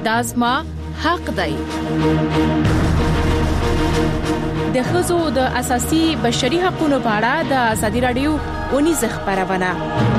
دا زما حق دی. د ښځو د اساسي بشري حقوقو په اړه د ازادي رادیو اونیزه خبرونه.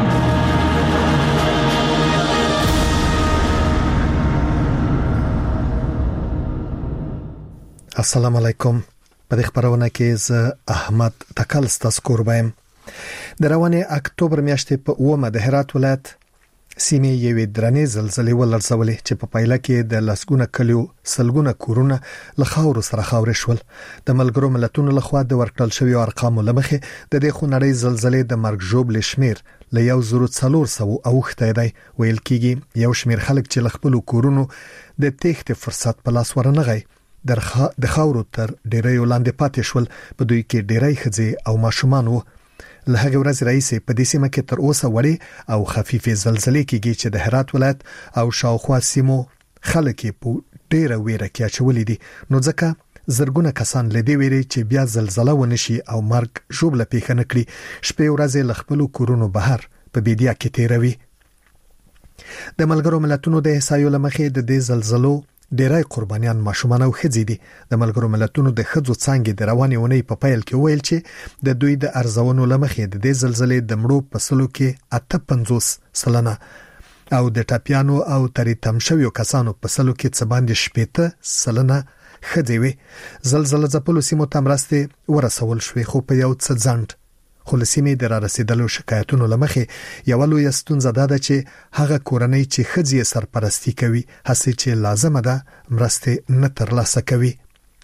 السلام علیکم. په دې خبرونه کې زه احمد تکل ستاسو کوربایم. د روانې اکتوبر میاشتې په 9 د هرات ولایت سیمې یوې درنې زلزلې ولړزولې چې په پایله کې د لسګونه کلیو سلګونه کورونه له خاورو سره خاورې شول. د ملګرو ملتونو لخوا د ورکړل شوی ارقامو لمخې د دې خونړۍ زلزلې د مرګ ژوبل شمیر له 1400 اوخته دی. ویل کېږي یو شمیر خلک چې خپل کورونو د تېښتې فرصت په لاس ورنغی د خاورو تر ډیرې ولاندې پاتې شول. په دوی کې ډیرې ښځې او ماشومان وو. له هغه ورځې راځي په دې سیمه کې تر اوسه وړي او خفيفه زلزلې کېږي چې د هرات ولایت او شاوخوا سیمو خلک په ډیره ویره کې اچولې دي. نو ځکه زرګونه کسان لدی ویري چې بیا زلزلہ ونشي او مرګ ژوبله پیښه نکړي شپې ورځې له خپل کورونو بهر په بيدیا کې تیروي. د ملګرو ملتونو د احصایو لمخې د دې زلزلو ډیرای قربانیان ماشومان او ښځې دي. د ملګرو ملتونو د ښځو څنګه د روانې ونې په پیل کې ویل چې د دوی د ارزونو لمخې د دې زلزلې د مړو په سلو کې 58% او د ټاپیانو او تری تمشویو کسانو په سلو کې څه باندې 70% ښځې وي. زلزلہ ځپلو سیمو ته مرستې ورسول شوې خو په یو څه ځند خلصیمه د را رسیدلو شکایتونو لمخې یو لوی ستونزه ده چې هغه کورنۍ چې ښځې سرپرستی کوي هڅه چې لازمه ده مرسته نه ترلاسه کوي.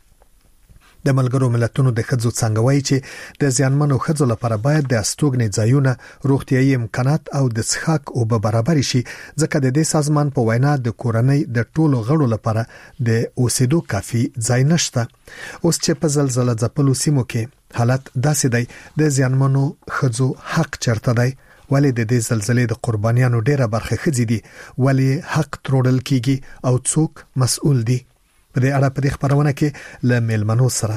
د ملګرو ملتونو د ښځو څنګه وایي چې د ځانمنو ښځو لپاره باید د استوګنې ځایونه روغتيایي امکانات او د څښاک او به برابر شي ځکه د دې سازمان په وینا د کورنۍ د ټولو غړو لپاره د اوسېدو کافي ځای نشته. اوس چې په زلزلہ ځپلو سیمو کې حالت داسې دی د ځانمنو ښځو حق چرته دی. ولې د دې زلزلې د قربانیانو ډیره برخه ښځې دي؟ ولې حق ترورل کیږي او څوک مسؤل دي؟ په دې اړه په دې خبرونه کې له میلمنو سره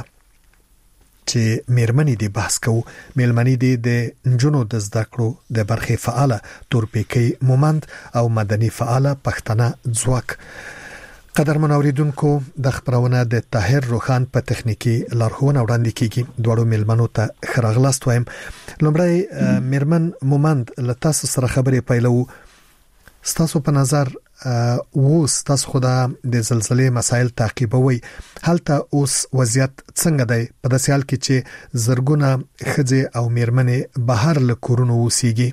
چې میرمنې دي بحث کوو. میلمنې دي د نجونو د زده کړو د برخې فعاله تورپیکی مومند او مدني فعاله پښتنه ځواک. قدرمن اوریدونکو د خبرونه د طاهر روخان په تخنیکی لارښوونه وړاندې کیږي. دوړو میلمنو ته خراغلاست وایم. لومړی میرمن مومند له تاسو سره خبرې پیلو. ستاسو په نظر تاسو خدا د زلزلې مسائل تعقیبوي. هلته اوس وضعیت څنګه دی په داسې حال کې چې زرګونه ښځې او میرمنې بهر له کورونو اوسېږي؟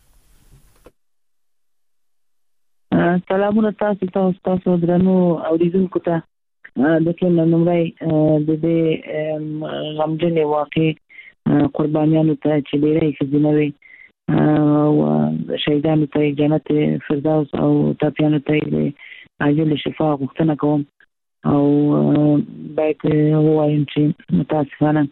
سلامونه تاسو درنو اوریدونکو ته. د ټول نمبرای د دې غمجنې واقع قربانیانو ته چې ډېرې خزینوي او شهیدانو ته جنت فردوس او ټاپیانو ته عاجل شفا غوښتنه کوم او باید وایم چې متاسفانه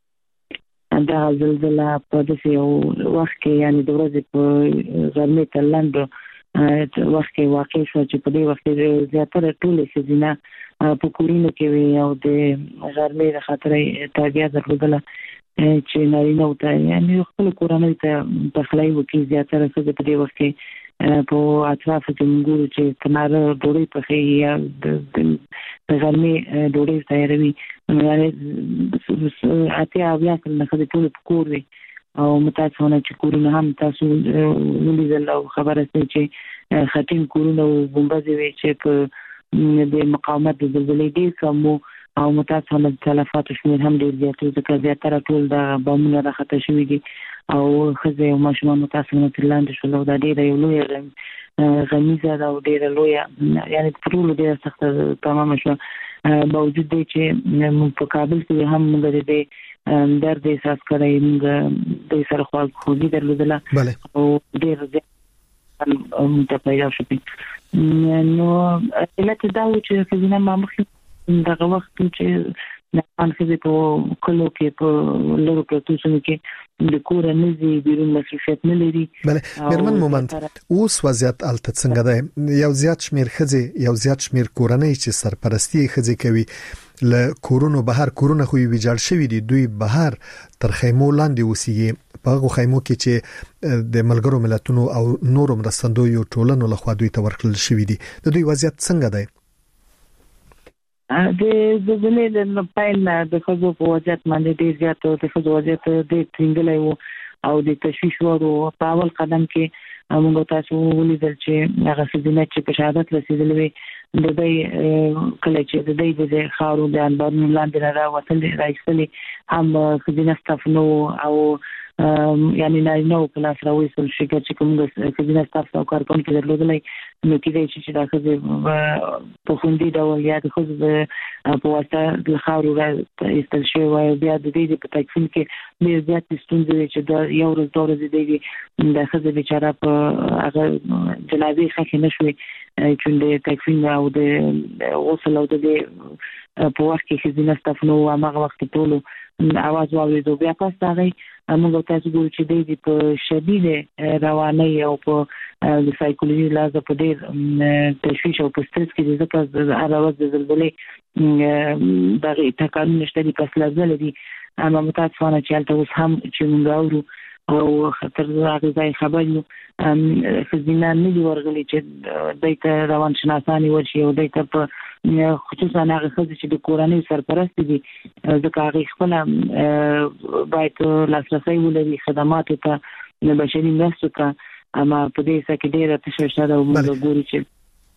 دا زلزلہ په داسې وخت کې یعنی د ورځې په غرمې ته لاندې وخت کې واقع شو چې په دې وخت کې زیاتره ټول خزینه په کورونو کې وي او د غرمې د خاطرې تابعیت درلودله چې نارینه او ته یعنی خپل کورنۍ ته داخلي وکي زیاتره څه په دې وخت کې په اطراف کې موږ چې تناره ډوړې په خې یا د غرمې ډوړې تیاروي یعنی اتیا بیا څنګه د ټول کور وي او متاسفانه چې کورونه هم تاسو ولیدل او خبره چې خټین کورونه او بمبازي وي چې په د مقاومت د زلزلې ډیر کم او متاسفانه تلفات شمیر هم ډیر زیات ځکه زیاتره ټول د بمونو راخته شوی دي او خزه او ماشومان متاسفانه ترلاندې شول او د ډیر یو لوی غمیزه او ډیر لوی یعنی ټول ډیر سخت تمام شو. باوجود دی چې په کابل کې هم موږ د درد احساس کړی موږ د سره خوږی درلودله او ډیر ته پیدا شو. نو علت دا و چې خزینه ما مخکې دغه وخت چې نن خزې په کلو کې په لورو پروتوسونو کې د کور نه زی بیرون مصرفیت نه لري. بله میرمن مومند اوس وضعیت الته څنګه ده؟ یو زیات شمیر خزې یو زیات شمیر کورنۍ چې سرپرستی خزې کوي له کورونو بهر کورونه خو ویجاړ شوی دي دوی بهر تر خیمو لاندې وسیږي په هغه خیمو کې چې د ملګرو ملتونو او نورو مرستندویو ټولنو لخوا دوی ته ورکړل شوی دي. د دوی وضعیت څنګه ده؟ د زلزلې د پیل نه د خزو په وضعیت باندې ډیر زیات د خزو وضعیت د ټینګلې وو او د تشویش ورو په اول قدم کې موږ تاسو ولیدل چې هغه خزینه چې په شهادت رسیدلې وي د دې کله چې د دې د خاورو د انبارونو لاندې راوتل راځلي هم خزینه ستفنو او یعنی نه په لاس راوېسل شي چې کوم خزینه ستاسو کارکونکو درلودلې نو کېدای شي چې دا خزه په خوندې ډول یا د خزه په واسطه د خاورو راځل شي او بیا د دې په تکفین کې ډېر زیات ستونزې چې دا یو ورځ دوه ورځې د خزه بیچاره په هغه جنازې خکې نشوي چې د تکفین او د غسل او د په وخت کې خزینه ستفنو او هغه وخت ټولو اواز واورېدو بیا پس هغه موږ تاسو ګورو چې د په شدید رواني او په د سایکولوژي لازم په ډېر تشویش او په سترس کې ځکه اراوز د زلزلې دغه ټکان نشته د پس لازم دي اما متاسفانه چې البته اوس هم چې موږ اورو او خطر هغه ځای خبر یو خزینه نه دی ورغلي چې دایته روان شناسانی ورشي او دایته په خصوصا هغه خزې چې د کورنۍ سرپرست دي ځکه هغه خپل باید لاسرسي ولري خدماتو ته بشري مرستو ته اما په دې ځکه ډېر تشویش ده او موږ ګورو چې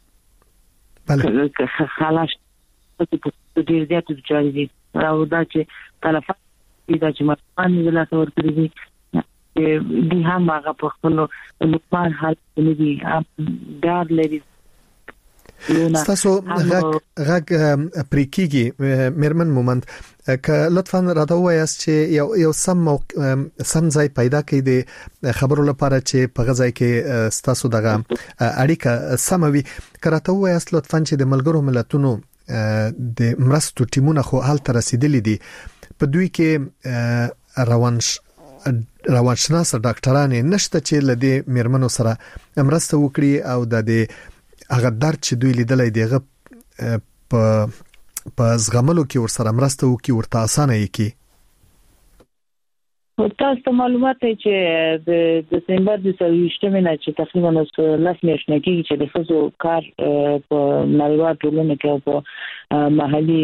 خلاص په دې ځای ته چاري دي او دا چې تلفات دا چې مطمئن دي لا تور کړی دي دي هم هغه په خپل لوپان حالت نه دي دار لري تاسو غږ پریکيږي مرمن مومند که لطفا راته وایاست چې یو سم ځای پیدا کړئ د خبرو لپاره چې په غځای کې تاسو دغه اړیکه سموي کراته وایاست لطفا چې د ملګرو ملتونو د مرستو ټیمونه خو حال تر رسیدلې دي په دوی کې روانشناس ډاکټران نشته چې لدی مرمنو سره مرسته وکړي او د هغه درد چې دوی لیدلای دیغه په زغملو کې ورسره مرسته وکړي ورته اسانه یې کی تاسو معلومات چې د دسمبر د 28 نه چې تقریبا 10 میاشتې کې چې د خزو کار په نړیوال ټولنه کې په محلي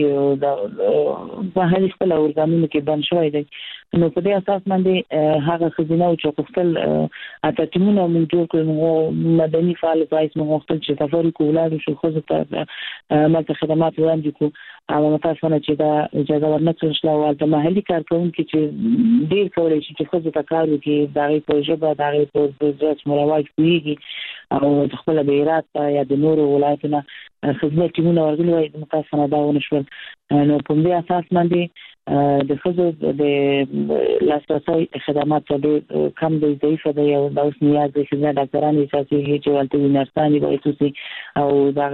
خپل اورګانونو کې بند شوی دی نو په دې اساس باندې هغه خزینه او چوکستل اتټمونه موږ جوړ کړو مدني فعال پایس موږ خپل چې تفریق ولادو شو خو ته ماته خدمات وړاندې کو او متاسفانه چې دا اجازه ورنکړل شو او د محلي کارکونکو چې ډیر کولای شي چې خو ته کار وکړي دا په ژبه دا په ځات مروج کیږي او خپل بیرات یا د نورو ولایتونو خدمت ټیمونه ورغلي د متاسفانه دا ونشول نو په دې اساس باندې د خزو د لاسرسي خدمات ته کم دی ضعیف دی او د اوس نیاز د خدمت ډاکټرانو اساسي چې ولته نرساني به تاسو او دا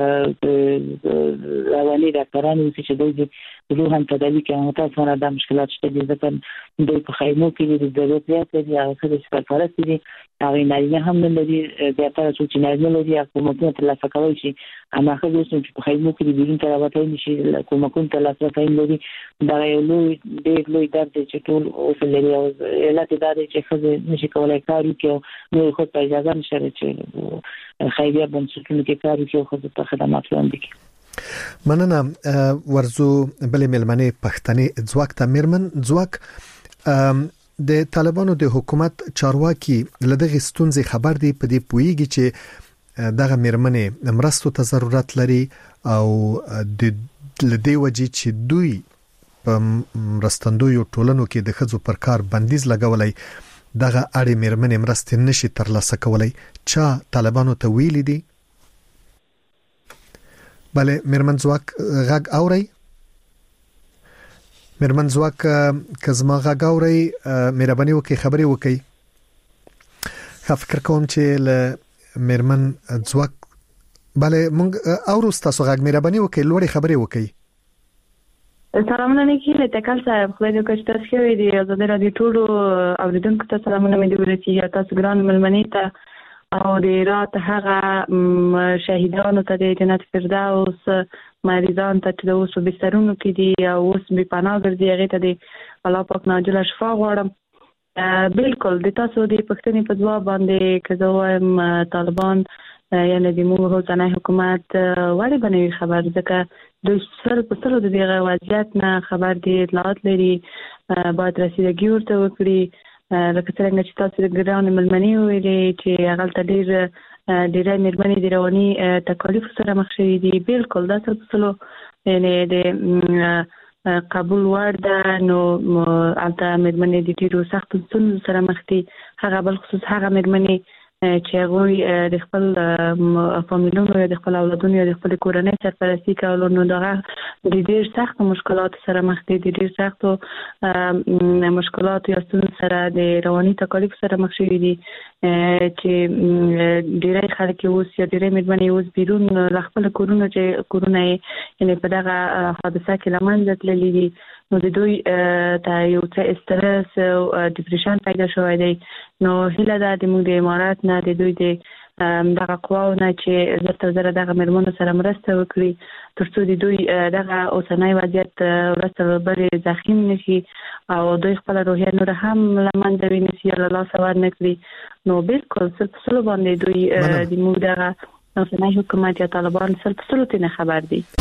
رواني ډاکټرانو چې د روحان تداوی کې متاسفانه د مشکلات شته دي ځکه د خیمو کې د ضرورت زیات دي او خدای سپارښت دي هغه نه هم نه لري د تاسو چې نه لري حکومتونه تر لاسه کوي شي اما خو چې په خیمو کې د بیرون ته راوته نشي حکومتونه تر لاسه کوي لري دا یو لوی درد چې ټول اوس لري او علت دا دی چې خو نشي کولای کار وکړي نو خو ته اجازه نشي چې خیریه بنسټونو کې کار وکړي خو ته خدمات وړاندې کړي مننه ورزو بلې ملمنې پښتني ځواک ته مرمن ځواک د طالبانو د حکومت چارواکي لدغه ستونزې خبر دي په دې پویږي چې دغه مرمنې مرستو ته ضرورت لري او د لدی وجې چې دوی په مرستندویو ټولنو کې د خزو پر کار بندیز لګولای دغه اړې مرمنې مرستې نشي ترلاسه کولای چا طالبانو ته ویلي دي بله مرمن ځواک غږ اوري مرمن ځواک کزما غږ اوري مهرباني وکړئ خبري وکړئ فکر کوم چې ل مرمن ځواک بله مونږ اورو تاسو غږ مهرباني وکړئ لوړی خبري وکړئ سلامونه نیکی له تکل صاحب خو دې کوم تاسو کې وی دی زه د ټولو اوریدونکو ته سلامونه مې دی ورسیږي تاسو ګران ملمنې ته او د رات هغه شهیدانو ته د جنت فردوس مریضان ته چې د اوس بسترونو کې دي او اوس به پناه ګرځي هغه ته د الله پاک ناجله شفا غواړم بالکل د تاسو د پښتنې په ځواب باندې که زه وایم طالبان یعنی د موږ اوسنۍ حکومت وړي بنوي خبر ځکه د سر په سر د دغه وضعیت نه خبر دي اطلاعات لري باید رسیدګي ورته وکړي لکه څنګه چې تاسو د ګران ملمني ویلي چې هغه ته ډېر مېرمنې د رواني تکالیف سره مخ شوي دي بالکل دا سر په سلو یعنی د قبول وړ ده نو البته مېرمنې د ډېرو سختو ستونزو سره مخ دي هغه بل خصوص هغه مېرمنې چې هغوی د خپل فامیلونو یا د خپل اولادونو یا د خپل کورنۍ سرپرستي کولو نو دغه د ډېر سختو مشکلاتو سره مخ دي د ډېر سختو مشکلاتو یا ستونزو سره د رواني تکالیف سره مخ شوي دي چې ډېری خلک اوس یا ډېری مېرمنې اوس بیرون له خپل کورونو یې یعنې په دغه حادثه کې له منځه تللي دي نو د دوی ته یو څه استرس او ډیپریشن پیدا شوی دی نو هیله ده د موږ د امارات نه د دوی د دغه قواو نه چې زر تر زره دغه مېرمنو سره مرسته وکړي تر څو د دوی دغه اوسنی وضعیت ورځ تر بلې زخیم نه شي او دوی خپله روحیه نوره هم له منځه ونیسي یا له لاسه ور نه کړي نو بالکل سل په سلو باندې دوی د موږ دغه اوسنی حکومت یا طالبان سل په سلو ترې خبر دي.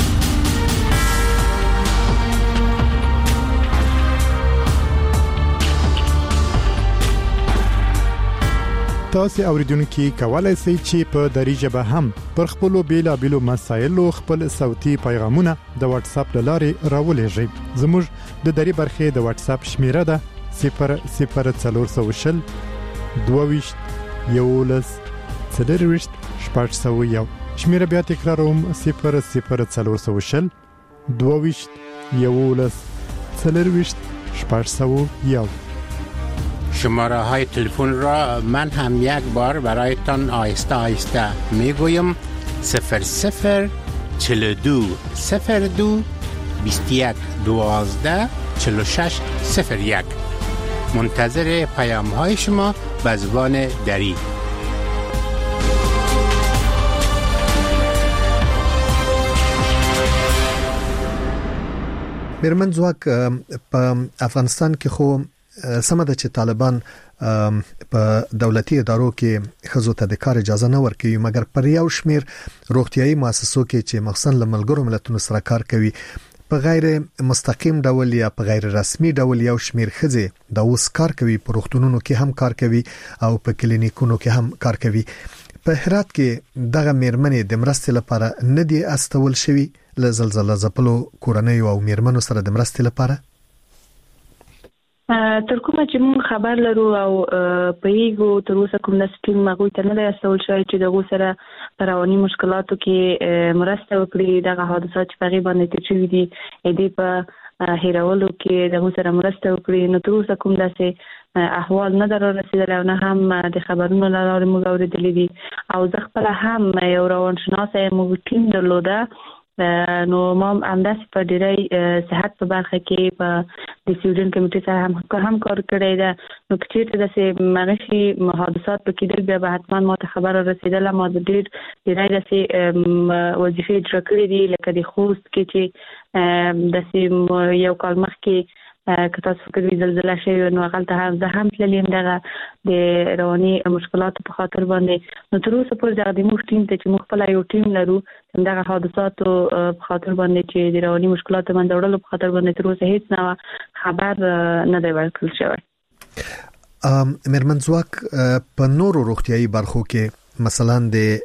تاسو اوریدونکو کولای شئ چې په دری ژبه هم پر خپل بیلابېلو مسایلو خپل صوتي پیغامونه د واتس اپ لارې راولېږئ. زموږ د دری برخه د واتس اپ شمیره ده 00420 22 11 40 شپږ شمیره بیا تکراروم 00420 22 11 40 شپږ شماره های تلفن را من هم یک بار برایتان آهسته آهسته میگویم 00 42 02 21 12 46 01 منتظر پیام های شما به زبان دری. میرمن ځواک په افغانستان کې خو سمده چې طالبان په دولتي ادارو کې خزو ته د کار اجازه نه ورکوي مګر پر یو شمیر روغتيایي مؤسسو کې چې مخصوصا له ملګرو ملتونو سره کار کوي په غیر مستقیم ډول یا په غیر رسمي ډول یو شمیر خزه د اوس کار کوي په روغتونونو کې هم کار کوي او په کلینیکونو کې هم کار کوي. په هرات کې دغه میرمنې د مرستې لپاره نه دي استول شوی له زلزلې ځپلو کورنۍ او میرمنو سره د مرستې لپاره تر کومه چې موږ خبر لرو او په یو تر اوسه کوم د سټیم مغوي ته نه دی استول شوی چې دغه سره رواني مشکلاتو کې مرسته وکړي دغه حادثات چې په باندې تیر شوي دي دې په هیرولو کې دغه سره مرسته وکړي نو تر اوسه کوم داسې احوال نه در رسیدل او نه هم د خبرونو لاره موږ اوریدلې دي او زه خپل هم یو روانشناس موږ ټیم درلوده نو ما همداسې په ډېری صحت په برخه کې په د سټوډنټ کمیټې سره هم کار کړی ده نو که چېرته داسې مغشي حادثات په کېدل بیا به حتما ما ته خبره رسېدله ما د ډېری داسې وظیفې اجرا کړې دي لکه د خوست کې چې داسې یو کال مخکې که تاسو فکر وي زلزله شوې نو هغلته زه هم تللی یم دغه د رواني مشکلاتو په خاطر باندې نو تر اوسه پورې دغه د موږ ټیم ته چې موږ خپله یو ټیم لرو دغه حادثاتو په خاطر باندې چې د رواني مشکلاتو منځه وړلو په خاطر باندې تر اوسه هیڅ نه خبر نه دی ورکړل شوی. میرمن ځواک په نورو روغتیایي برخو کې مثلا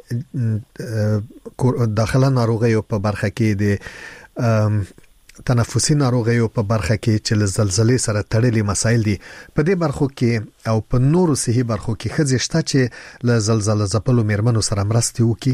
د داخله ناروغیو په برخه کې د تنفسي ناروغیو په برخه کې چې زلزلې سره تړلي مسایل دي په دې برخو کې او په نورو صحي برخو کې خځشته چې له زلزلې ځپلو میرمنو سره مرسته وکړي.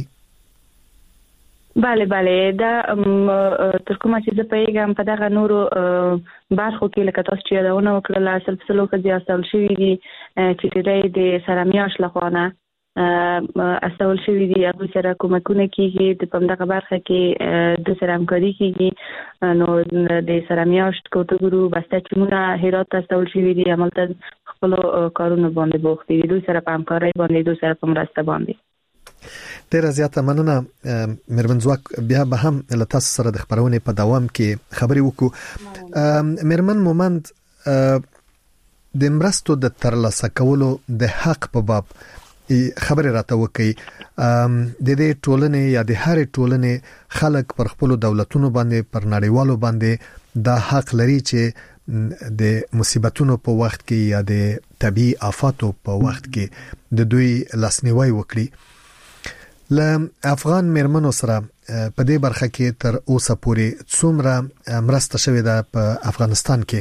بله دا تر کومه چې زه پیغام په دغه نورو برخو کې لکه تاسو چې یادونه وکړله سلسله کې استول شوی دي چې ډېری د سرمیاش لخوانه استول شوی دي هغه سره کومکونه کیږي د پمدغه برخه کې د سره همکاري کیږي نو د سره میاشت کوټګورو بسته چې موږ هرات استول شوی دي عملته خپل کارونه باندې بوختي دي دوی سره په همکاري باندې دوی سره په مرسته باندې. ډیر زیاته مننه میرمن ځواک بیا به هم له تاسو سره د خبرونې په دوام کې خبري وکړو. میرمن مومند د مرستو د ترلاسه کولو د حق په باب خبر راته وکي د دې ټولنې یا د هرې ټولنې خلک پر خپل دولتونو باندې پر نړیوالو باندې دا حق لري چې د مصیبتونو په وخت کې یا د طبيعي آفاتو په وخت کې د دوی لاسنیوي وکړي. له افغان میرمنو سره په دې برخه کې تر اوسه پورې څومره مرسته شوې ده په افغانستان کې؟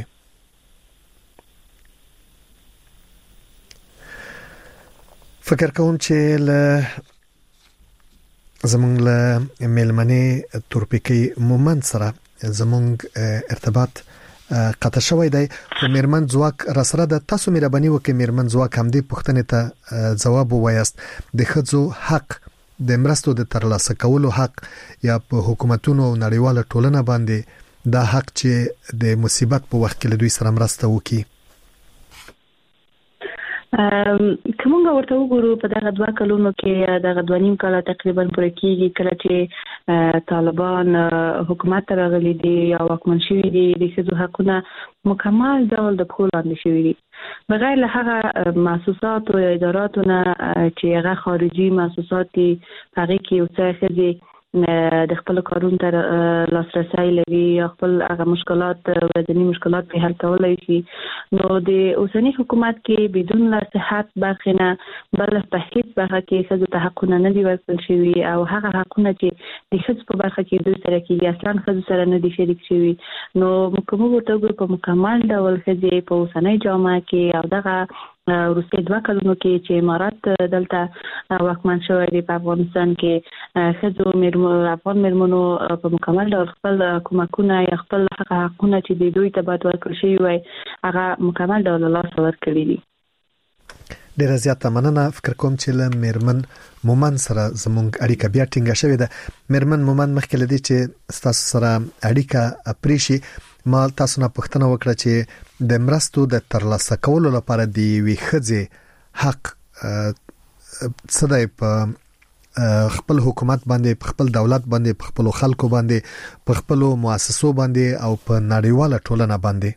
فکر کوم چې زمونږ له میلمنې تورپیکي مومند سره زمونږ ارتباط قطع شوی دی. خو میرمن ځواک را سره د تاسو مهرباني وکړئ میرمن ځواک هم دې پوښتنې ته ځواب ووایاست. د ښځو حق د مرستو د ترلاسه کولو حق یا په حکومتونو او نړیواله ټولنه باندې دا حق چې د مصیبت په وخت کې له دوی سره مرسته وکړي. کومه ورته وګورو په دغه 2 کلونو کې دغه 2.5 کال تقریبا پوره کېږي کله چې طالبان حکومت راغلي دي او واکمن شوي دي د ښځو حقونه مکمل ډول د پښو لاندې شوي دي بغیر له هغه مؤسسات او اداراتو نه چې هغه خارجي مؤسسات دي هغه کې یو څه ښځې د خپل کارون تر لاسرسي لري یا خپل هغه مشکلات ورځنی مشکلات په حل کولای شي. نو د اوسنی حکومت کې بدون له صحت برخه نه بل په هیڅ برخه کې ښځو ته حقونه نه دي ورکړل شوي او هغه حقونه چې د ښځو په برخه کې دوی سره کېږي اصلا ښځو سره نه دي شریک شوي. نو کوم ورته وګورو په مکمل ډول ښځې په اوسنۍ جامعه کې او دغه وروسته 2 کلونو کې چې امارات دلته واکمن شوی دی په افغانستان کې ښځو افغان میرمنو په مکمل ډول خپل کومکونه یا خپل حقونه چې د دوی ته باید ورکړل شي وي هغه مکمل ډول لاس ورکړي دي. ډیره زیاته مننه. فکر کوم چې له میرمن مومن سره زموږ اړیکه بیا ټینګه شوې ده. میرمن مومن مخکې لدی چې تاسو سره اړیکه پریشي ما تاسو نه پوښتنه وکړه چې د مرستو د ترلاسه کولو لپاره د وی خځې حق څه دی په خپل حکومت باندې په خپل دولت باندې په خپل خلکو باندې په خپل مؤسسو باندې او په نړیواله ټولنه باندې.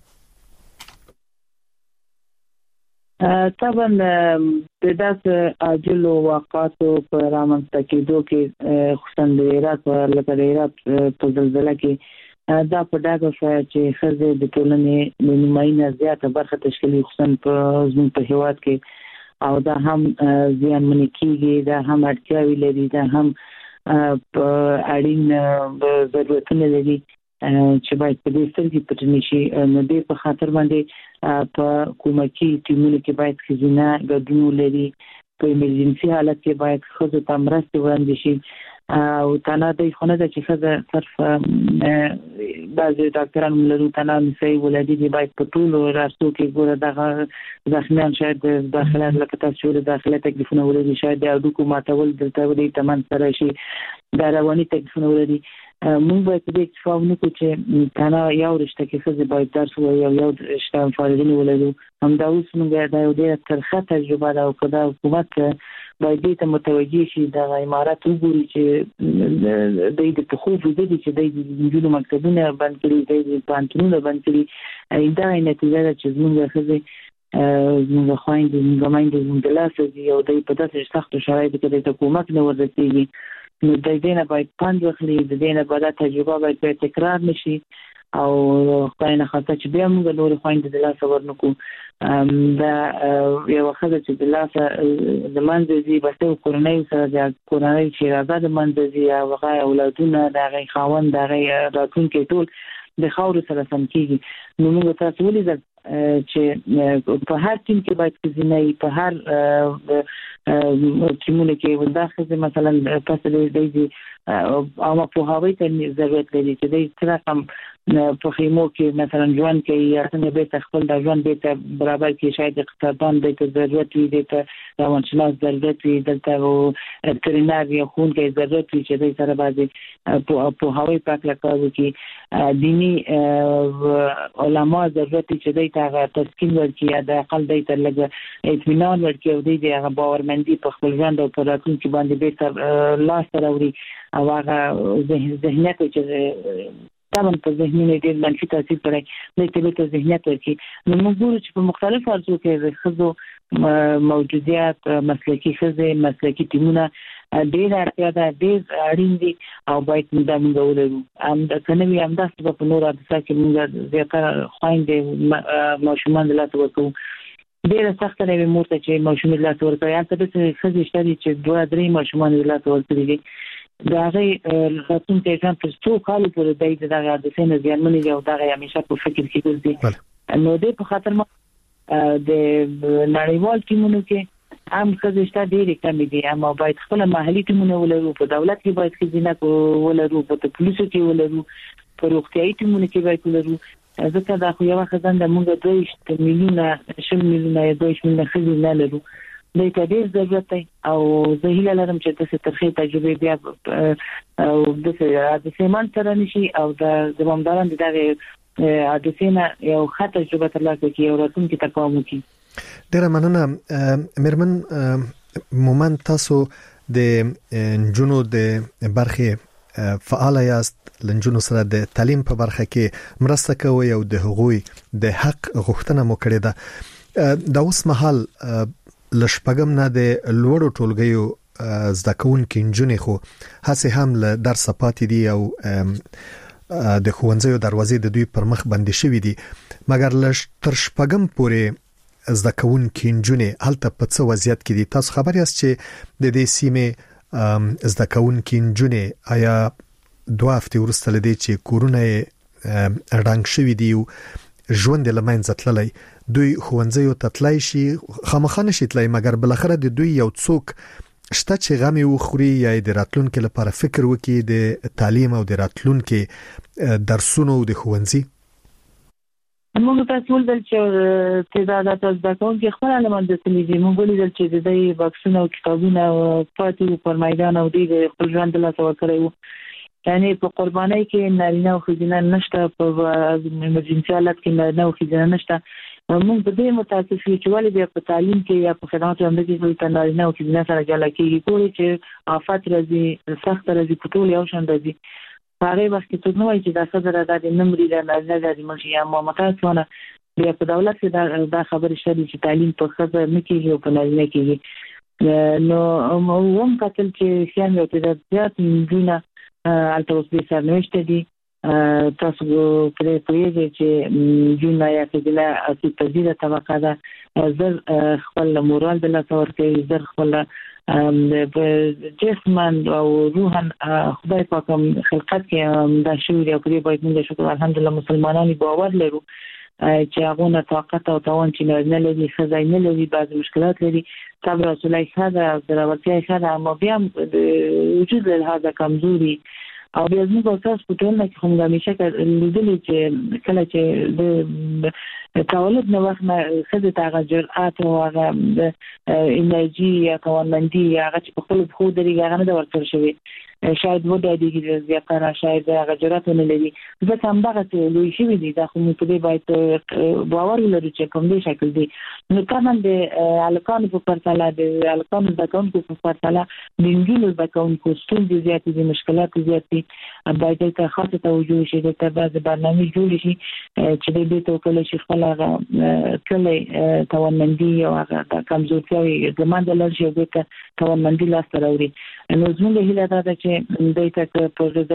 طبعا د داسې عاجلو واقعاتو په رامنځته کېدو کې خصوصا د عراق په زلزلہ کې دا په ډاګه شو چې ښځې د ټولنې د نیماینه زیاته برخه تشکیل خصوصا په زموږ په هیواد کې او دا هم زیانمنې کېږي دا هم اړتیاوې لري دا هم اړین ضرورتونه لري چې باید په دې سترګې پټې شي. نو دې په خاطر باندې په کومکي ټیمونو کې باید ښځینه ګډون ولري. په ایمرجنسي حالت کې باید ښځو ته مرستې وړاندې شي او تنه د خونه د چې ښځه صرف بعضې ډاکټران لرو تنه نسایي ولادي دي باید په ټولو راستو کې ګوره دغه زخمیان شاید د داخله لکه تاسو د داخله تکلیفونه ولري شاید د اډوکو ماتول دلته ولې تمن سره شي دا رواني تکلیفونه ولري. موږ باید دې اتفاق وکړو چې تنه یو رشته کې ښځې باید درس ووایي او یو رشته فارغینې ولرو. همدا اوس موږ دا یو ډېره ترخه تجربه ده او که دا حکومت باید دې ته متوجه شي د امارات وګوري چې د پخو وجود چې د نجونو مکتبونه بند کړي د پانتونونه بند کړي دا نتیجه ده چې موږ ښځې موږ خويندې موږ مایندې موږ لاسه دي او د په داسې سختو شرایطو کې د حکومت نه ورسېږي. نو د دې نه باید پند واخلي د دې نه باید تجربه باید تکرار نشي او خدای نه خاطر چې بیا موږ نور خويندې د لاسه ورنکو دا یو خبره چې د لاسه د منځي بسته کورنۍ سره د کورنۍ چې راځي د منځي او هغه اولادونه د هغه خاوند د هغه راتلونکي ټول د خاور سره سم کیږي. نو موږ تاسو ولې چې په هر ټیم کې باید ځینې په هر ټیمونه کې وداخله مثلا تاسو د دې او په هغه ته ضرورت لري چې د رقم په خیمو کې مثلا ژوند کې یا څنګه به خپل د ژوند به برابر کې شاید اقتصادان به ضرورت وي د روانشناس ضرورت وي دلته وترینار یا خون کې ضرورت وي چې د سره بعضي په هغه پاک لکه کې دینی علما ضرورت چې د هغه تسکین ورکړي یا د عقل د تر لګ اطمینان ورکړي او د هغه باورمندي په خپل ژوند او په راتلونکي باندې به تر لاس راوړي او هغه ذهنیت چې طبعا په ذهني ډېر منفي تاثیر کوي د ټولو ذهنیت ورکړي. نو موږ ګورو چې په مختلفو ارزو کې خزو موجودیت مسلکی خزه مسلکی ټیمونه ډېر اړتیا ده ډېر اړین دي او باید موږ ولرو هم د کنوي هم د سبب په نور حادثه کې موږ زیاتره خويندې ماشومان د لاس ورکو ډېر سخت دی مور ته چې ماشومان د لاس ورکوي هلته د خزې شته چې 2-3 ماشومان د لاس ورکوي دي دا غي راتلونکي ځان پر څو کال پورې د حادثې نه ځانمنې او دا همیشه په فکر کې ګرځي نو د په خاطر ما د نړیوال ټیمونو کې هم خزشته ډېر کم دي اما باید خپل محلي ټیمونه ولرو په دولت کې باید خزینه ولرو په پولیسو کې ولرو په روغتیايي ټیمونو کې باید ولرو ځکه دا خو یو خزان د موږ 2 میلیونه 2 میلیونه خزینه لرو د ډېر ضرورت دی او زه هیله لرم چې د سترخې تجربه بیا او د سیمان سره نشي او د زمونداران دغه حادثه یو خاطر تجربه ترلاسه کړي او راتلونکي ته کوم کی ډیره مننه مرمن مومن تاسو د جنو د برخه فعال یاست لنجونو سره د تعلیم په برخه کې مرسته کوي او د حقوقي د حق غوښتنه مو کړې ده د اوس مهال لشپګم نه د لوړو ټولګیو زده کوونکو انجونې خو هڅه هم له درس پاتې دي او د خوندزیو دروازې د دوی پر مخ بندي شوې دي مګر لږ تر شپږم پورې زده کوونکو انجونې هلته په څه وضعیت کې دي تاسو خبر یاست چې د دې سیمه زده کوونکو انجونې آیا 2 هفته وروسته لدی چې کورونه رنګ شوې دي او ژوند لمنځه تللی دوی خوندزیو تطلای شي خامخانه شي تلای مګر بل اخر د دوی یو څوک شته چې غمي وخوري یا د راتلونکو لپاره فکر وکړي د تعلیم او د راتلونکو درسونو د خوندزي موږ تاسو ولدل چې تعداد د کوونکو خپل علامات د سلیدي موږ ولدل چې د دې بکسونو او کتابونو پاتې پر میدان او د خپل ژوند له تاسو کړو یعنی په قربانۍ کې نارینه او ښځینه نشته په ایمرجنسي حالت کې نارینه او ښځینه نشته موږ په دې متاسف یو چې ولې بیا په تعلیم کې یا په خدمات باندې کې کوئی نارینه او ښځینه سره جلا کېږي کولی چې آفات راځي سخت راځي په ټول یو شان راځي هغه وخت کې څه نه وایي چې دا خبره د نمبر د نارینه د مرشي یا متاسفانه بیا په دولت کې دا خبره شته چې تعلیم په خبره نه کېږي او په نارینه کېږي نو هم کتل چې خیال یو ته زیات دونه البته اوس به سرنوشت دي تاسو پرې پوهیږئ چې جون یا کله چې تجربه طبقه ده زر خپل مورال د لاسه ورکوي زر خپل جسمن او روحن خدای پاک خلقت کې دا شوی دی او پرې باید موږ شکر الحمدلله مسلمانانو باور لرو چې هغه نه طاقت او توان چې نه لري خزای نه لري بعض مشکلات لري صبر رسول الله هذا ضرورتي هذا اما بیا وجود له هذا کمزوري او بیا موږ تاسو په ټول کې هم همیشه لیدل چې کله چې د تولد نو وخت نه خزه تاغه جرأت او هغه انرژي یا توانمندي هغه چې په خپل خو درې هغه نه ورته شوی شاید ودا دي زیاتره شاید هغه جرأت نه لري ځکه هم دغه لوی شي دي دا خو موږ په دې باید باور ولرو چې کوم دي شکل دي نو کله د الکان په پرتله د الکان د کوونکو په پرتله د انجیل د کوونکو ستونزې زیاتې دي مشکلات زیاتې باید ته خاصه توجه شي د بعض برنامج جوړ شي چې د دې توکل شي خپل کله توانمندي او هغه کمزورتیا د ماندل شي د توانمندي لاس راوړي نو زموږ هیله ده چې د تک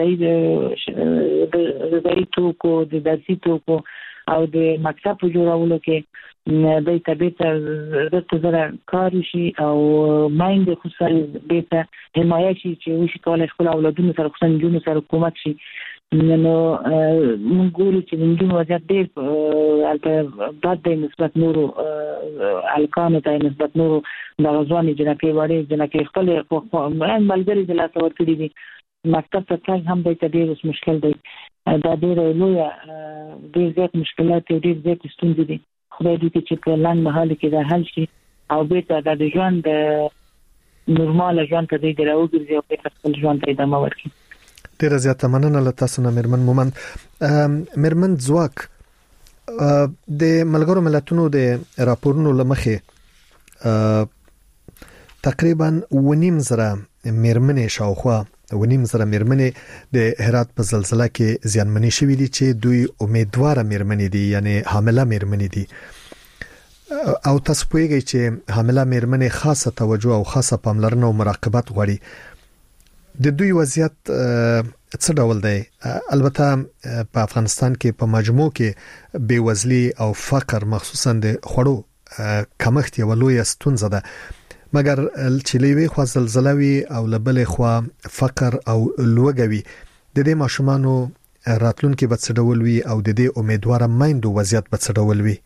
په غذایی توکو د درسي توکو او د مکتب جوړولو کې د طبيعت د تزره کار شي او مایند خصوصي بیت حمایه شي چې وشي کولای خپل اولادونو سره خصوصا جنونو سره حکومت شي نو موږ ګورو چې د جنونو وضعیت ډېر البته بعد د نسبت نورو الکانو ته نسبت نورو د غزواني جنکې وړي جنکې خپل ملګری د لاس ورکړي دي مکتب ته تګ هم د ډېر مشکل دی دا ډېر لوی ډېر زیات مشکلات او ډېر زیات ستونزې دي خدای دې چې په لاندې محل کې دا حل شي او بیرته د ژوند نورمال ژوند ته دې راوګرځي او په خپل ژوند ته ادامه ورکړي ډېر زیات مننه له تاسو نه مرمن مومن مرمن ځواک د ملګرو ملتونو د راپورونو لمخې تقریبا 9.5 مرمنې شاوخوا 9.5 مرمنې د هرات په زلزلہ کې زیانمنې شوې دي چې دوی امیدوار مرمنې دي یعنی حامله مرمنې دي او تاسو پوهیږئ چې حامله میرمنې خاصه توجه او خاصه پاملرنه او مراقبت غواړي. د دوی وضعیت څه ډول دی؟ البته په افغانستان کې په مجموع کې بیوزلی او فقر مخصوصا د خوړو کمښت یو لوی ستونزه ده، مګر چې لوی خو زلزلہ وی او لبل خو فقر او لوګوي د دې ماشومانو راتلونکي به څه ډول وي او د دې امیدواره مایندو وضعیت به څه ډول وي؟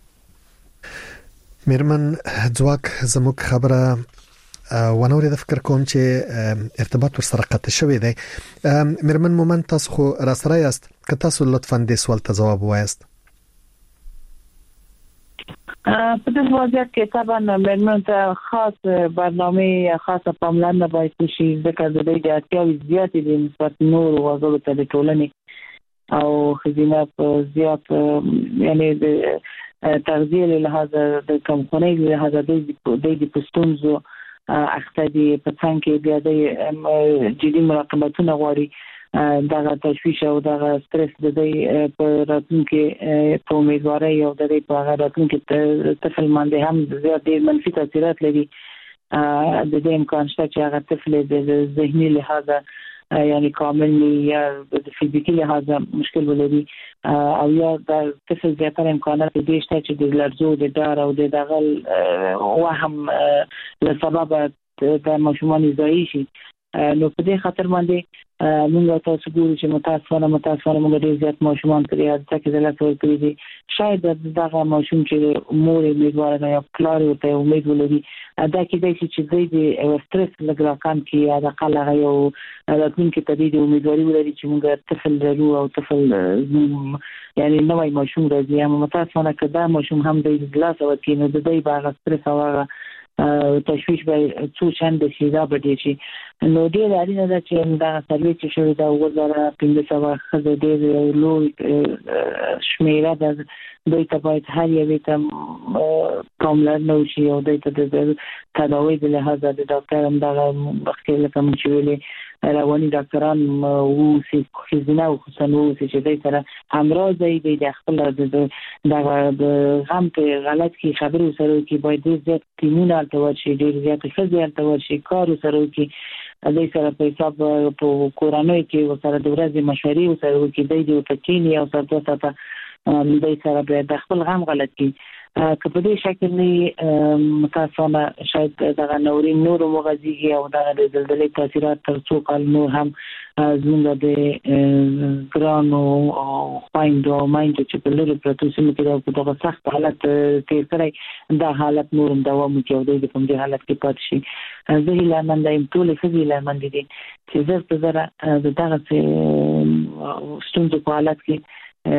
میرمن ځواک زموږ خبره ونورې د فکر کوم چې ارتباط ورسره قطع شوی دی. میرمن مومن تاسو خو را سره یاست، که تاسو لطفاً د سوال ته جواب وایاست. په دې وضعیت کې طبعا میرمن ته خاص برنامه خاصه پاملرنه باید شي، ځکه د دې اړتیاوې زیاتې دي نسبت نور وګړو ته د ټولنې او خزینه په زیات یعنی د تغذیه له لحاظ د کمخونۍ له لحاظ د پښتونزو اختیاري په څنګه کې بیا د جدي مراقبتونه غواړي، دغه تشویش او دغه استرس د دې په راتلونکي په امیدوارۍ او د دې په راتلونکي طفل باندې هم زیات منفي تاثیرات لري. د دې امکان شته چې هغه طفل د ذهني لحاظ یعنی کامل یا د فزیکی لحاظ مشکل ولري او یا د طفل زیاتره امکانات دي چې د لرزو د ډار او د دغه وهم له سبب د ماشومان ضایع شي. نو په دې خاطر باندې موږ تاسو ګورو چې متاسفانه موږ ډېر زیات ماشومان پرې حادثه کې دلته ورکړي دي. شاید دغه ماشوم چې مور امیدواره نه یا پلار ورته امید ولري دا کېدای شي چې د سټرس لګراکان کې یا د قلغه یو راتلونکي تدید امیدواري ولري چې موږ طفل لرو او طفل یعنی نوې ماشوم راځي. هم متاسفانه که دا ماشوم هم د ګلاس او کې نو د دې باغ سټرس او تشویش به څو چند شي دا به دي شي. نو ډېر اړینه ده چې دا سروې چې شوی دا وزاره 1500 خزه ډېر لوی شمیره ده، دوی ته باید هر یوې ته پاملرنه وشي او دوی ته د تداوی د لحاظ د ډاکټر هم دغه مخکې لکه موږ چې ویلې رواني ډاکټران ووسي، ښځینه او خصوصا ووسي چې دوی سره همراز دی د خپل د غم په غلط کې خبرې سره وکړي، باید ډېر زیات ټیمونه هلته ورشي، ډېر زیات ښځې هلته ورشي، کار سره وکړي، دوی سره په حساب په کورنۍ کې ورسره د ورځې مشورې سره وکړي، دوی د وکینی او سره دوی سره د خپل غم غلط کړي. که په دې شکل نه متاسفانه شاید دغه نور مغزیږي او دغه د زلزلې تاثیرات تر څو کال نور هم زموږ د ګرانو خویندو او میندو چې په لرې پرتو سیمو کې په دغه سخت حالت تیر کړی دا حالت نور هم دوام وکړي او دوی په دې حالت کې پاتې شي. زه هیله مند یم ټولې ښځې هیله مند دي چې زر په زره د دغه ستونزو په حالت کې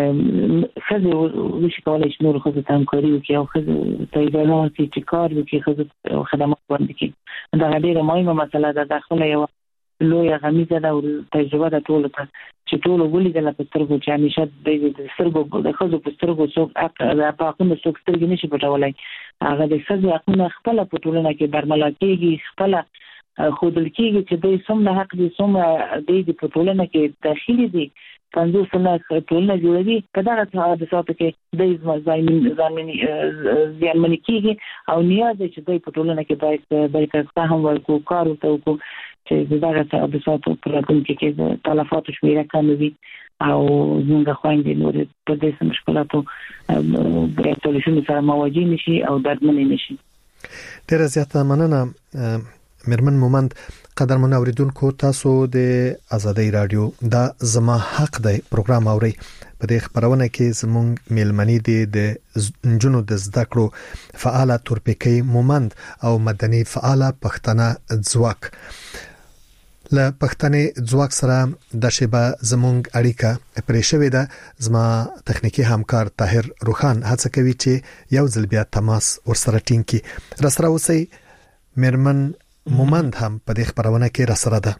خزه وشي کولای شي نور خزه ته همکاري وکړي او خزه ته اجازه ورکړي چې کار وکړي، خزه خدمات وړاندې کړي. دا ډېره مهمه مسله ده، د خپل یو لوی غمیزه ده او تجربه ده ټول ته چې ټول ولیدل په سترګو چې همیشه د سترګو د خزو په سترګو څوک د پاکونو څوک سترګې نشي پټولای. هغه د خزو حقونه خپل په ټولنه کې برملا کېږي، خپل خودل کېږي چې د څومره حق دي څومره د په ټولنه کې داخلي دي 50 سنه ټولنه جوړوي. په دغه حادثاتو کې د زیانمنې کېږي او نیاز دی چې دوی په ټولنه کې باید فهم ورکړو، کار وکړو چې دغه حادثاتو په راتلونکي کې د تلفاتو شمیره کمه وي او زموږ خویندې نور په دې مشکلاتو د سولوشن سره مواجه نشي او دردمنې نشي. ډېره زیاته مننه میرمن مومند. قدرمن اوریدونکو، تاسو د آزادۍ رادیو دا زما حق دی پروګرام اوري. په دې خبرونه کې زموږ میلمنې دي د جنونو د زده کړو فعال تورپیکۍ مومند او مدني فعال پښتنه ځواک. له پښتنې ځواک سره د شیبه زموږ اړیکه پرې شوې ده. زما تخنیکی همکار طاهر روخان هڅه کوي چې یو ځل بیا تماس ورسره ټینګ کړي. را سره اوسئ. میرمن مومند هم په دې خبرونه کې را سره ده.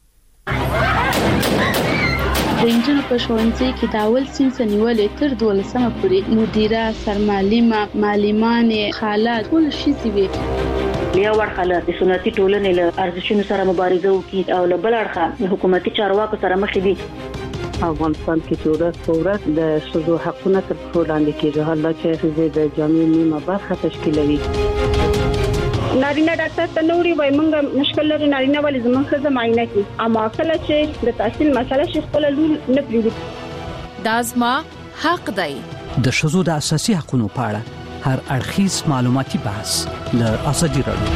د انجن په ښوونځي کې د اول صنف نیولې تر 12مه پورې مدیره، سرمعلمه، معلمان، خالات ټول شي وي. بیا ورخاله د سنتي ټولنې له ارزښتونو سره مبارزه وکړي او له بل اړخه حکومتي چارواکو سره مخ دي. افغانستان کې ورځ په ورځ د شذو حقونه تر پښو لاندې کیږي، حالات چې د جامعي نیمه برخه تشکیلوي. نارینه ډاکټر ته نوري وای مونږ مشکل لري نارینه ولې زموږ ښځه معاینه کوي، اما کله چې د تحصیل مسله شي خپل لور نه پریږدي. دازما حق دی. د شذو د اساسي حقوقو په اړه هر اړخیز معلوماتي بحث له ازادي راډیو.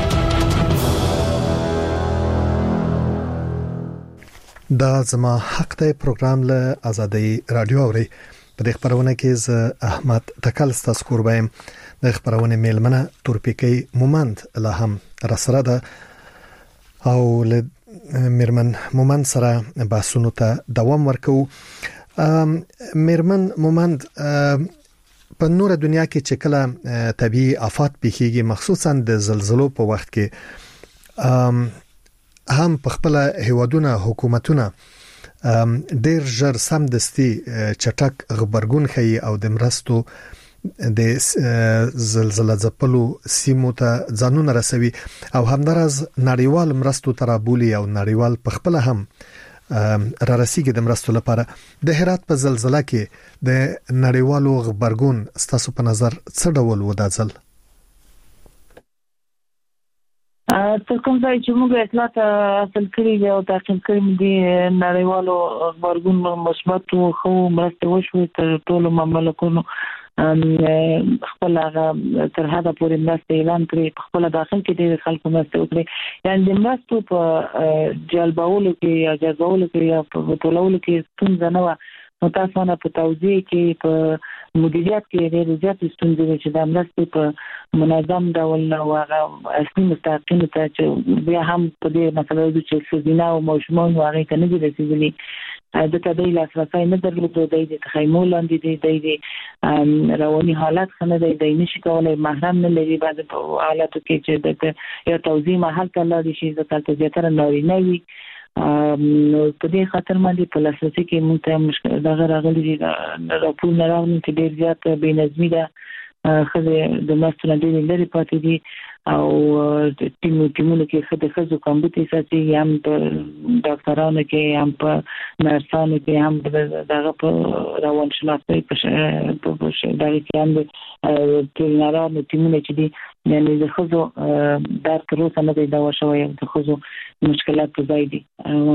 دا زما حق دی پروګرام له ازادي رادیو اوري. په دې خبرونه کې ز احمد تکل ستاسو قربایم د خبرونه میلمنه تورپیکی مومند له هم رسره ده او له میرمن مومند سره بحثونو ته دوام ورکو. میرمن مومند په نور دنیا کې چې کله طبيعي آفات پیښیږي مخصوصا د زلزلو په وخت کې هم په خپل هیوادونه حکومتونه ډیر ژر سمدستي چټک خبرګون کوي او د مرستو د زلزلې ځپلو سیمو ته ځانونه رسوي او همدارس نړیوال مرستو ترابولي او نړیوال په خپل هم را رسیږي د مرستو لپاره. د هرات په زلزلہ کې د نړیوالو خبرګون ستاسو په نظر څه ډول و دا ځل؟ تر کوم ځای چې موږ اطلاعات حاصل کړي دي او تعقیب کړي دي نړیوالو خبرګون مثبت خو مرسته وشوي تر ټولو مملکتونو خپل تر هغه پورې مرسته اعلان کړي، خپل داخل کې د خلکو مرسته وکړي، یعنی د مرستو په جلبولو کې یا جذبولو کې یا په ټولولو کې ستونزه نه و. متاسفانه په توزیع کې په مدیریت کې ډېر زیات ستونزې چې د مرستې په منظم ډول او اصلي مستحقینو ته چې بیا هم په دې مسله چې ښځینه او ماشومان هغه ته نه دي رسیدلي د تدې لاسرسي نه درلوده، د تخیمول لاندې دي رواني حالت خنه دی نشي کولای محرم نه لري. بعد په حالاتو کې چې د یو توزیع محل ته لاړ شي ځکه چې زیاتره نارینه وي په دې خاطر باندې په لاسرسي کې موږ ته مشکل دغه راغلي دي. راپور نه راغلي چې ډېر زیات بې نظمي ده، خزه د مستونه ډېر لري پاتې دي او ټیمونو کې خزو کمبوتي ساتي، هم په ډاکټرانو کې هم په نرسانو کې هم دغه په روان شناخته په دغه کې هم ټولنارانو ټیمونه چې دي یعنی د خزو در کروسه نه دی دا شوی د خزو مشکلات په ځای دي.